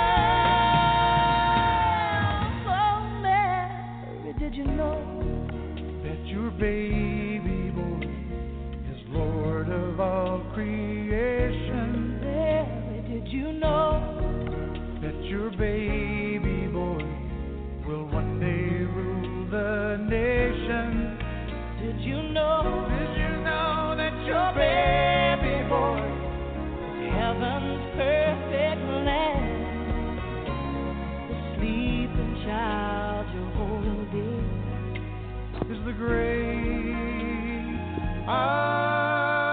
Lamb. Oh, Mary, did you know that your baby boy is Lord of all creation? Mary, did you know that your baby boy will one day rule the nation? Did you know? Did you know that your baby boy is heaven's perfect lamb? The sleeping child you're holding is the great I am.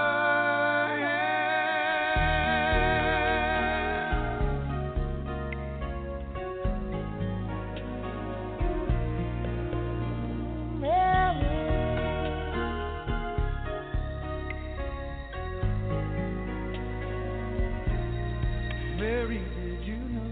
Mary, did you know?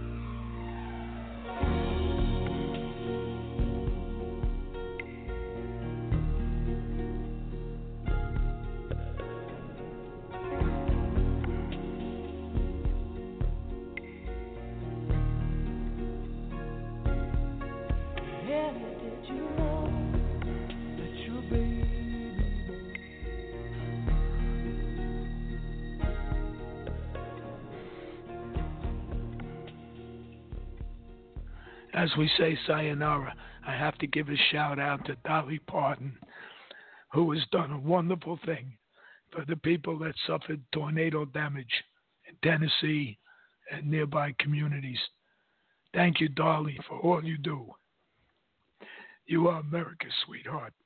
Mary, did you know that your baby As we say sayonara, I have to give a shout out to Dolly Parton, who has done a wonderful thing for the people that suffered tornado damage in Tennessee and nearby communities. Thank you, Dolly, for all you do. You are America's sweetheart.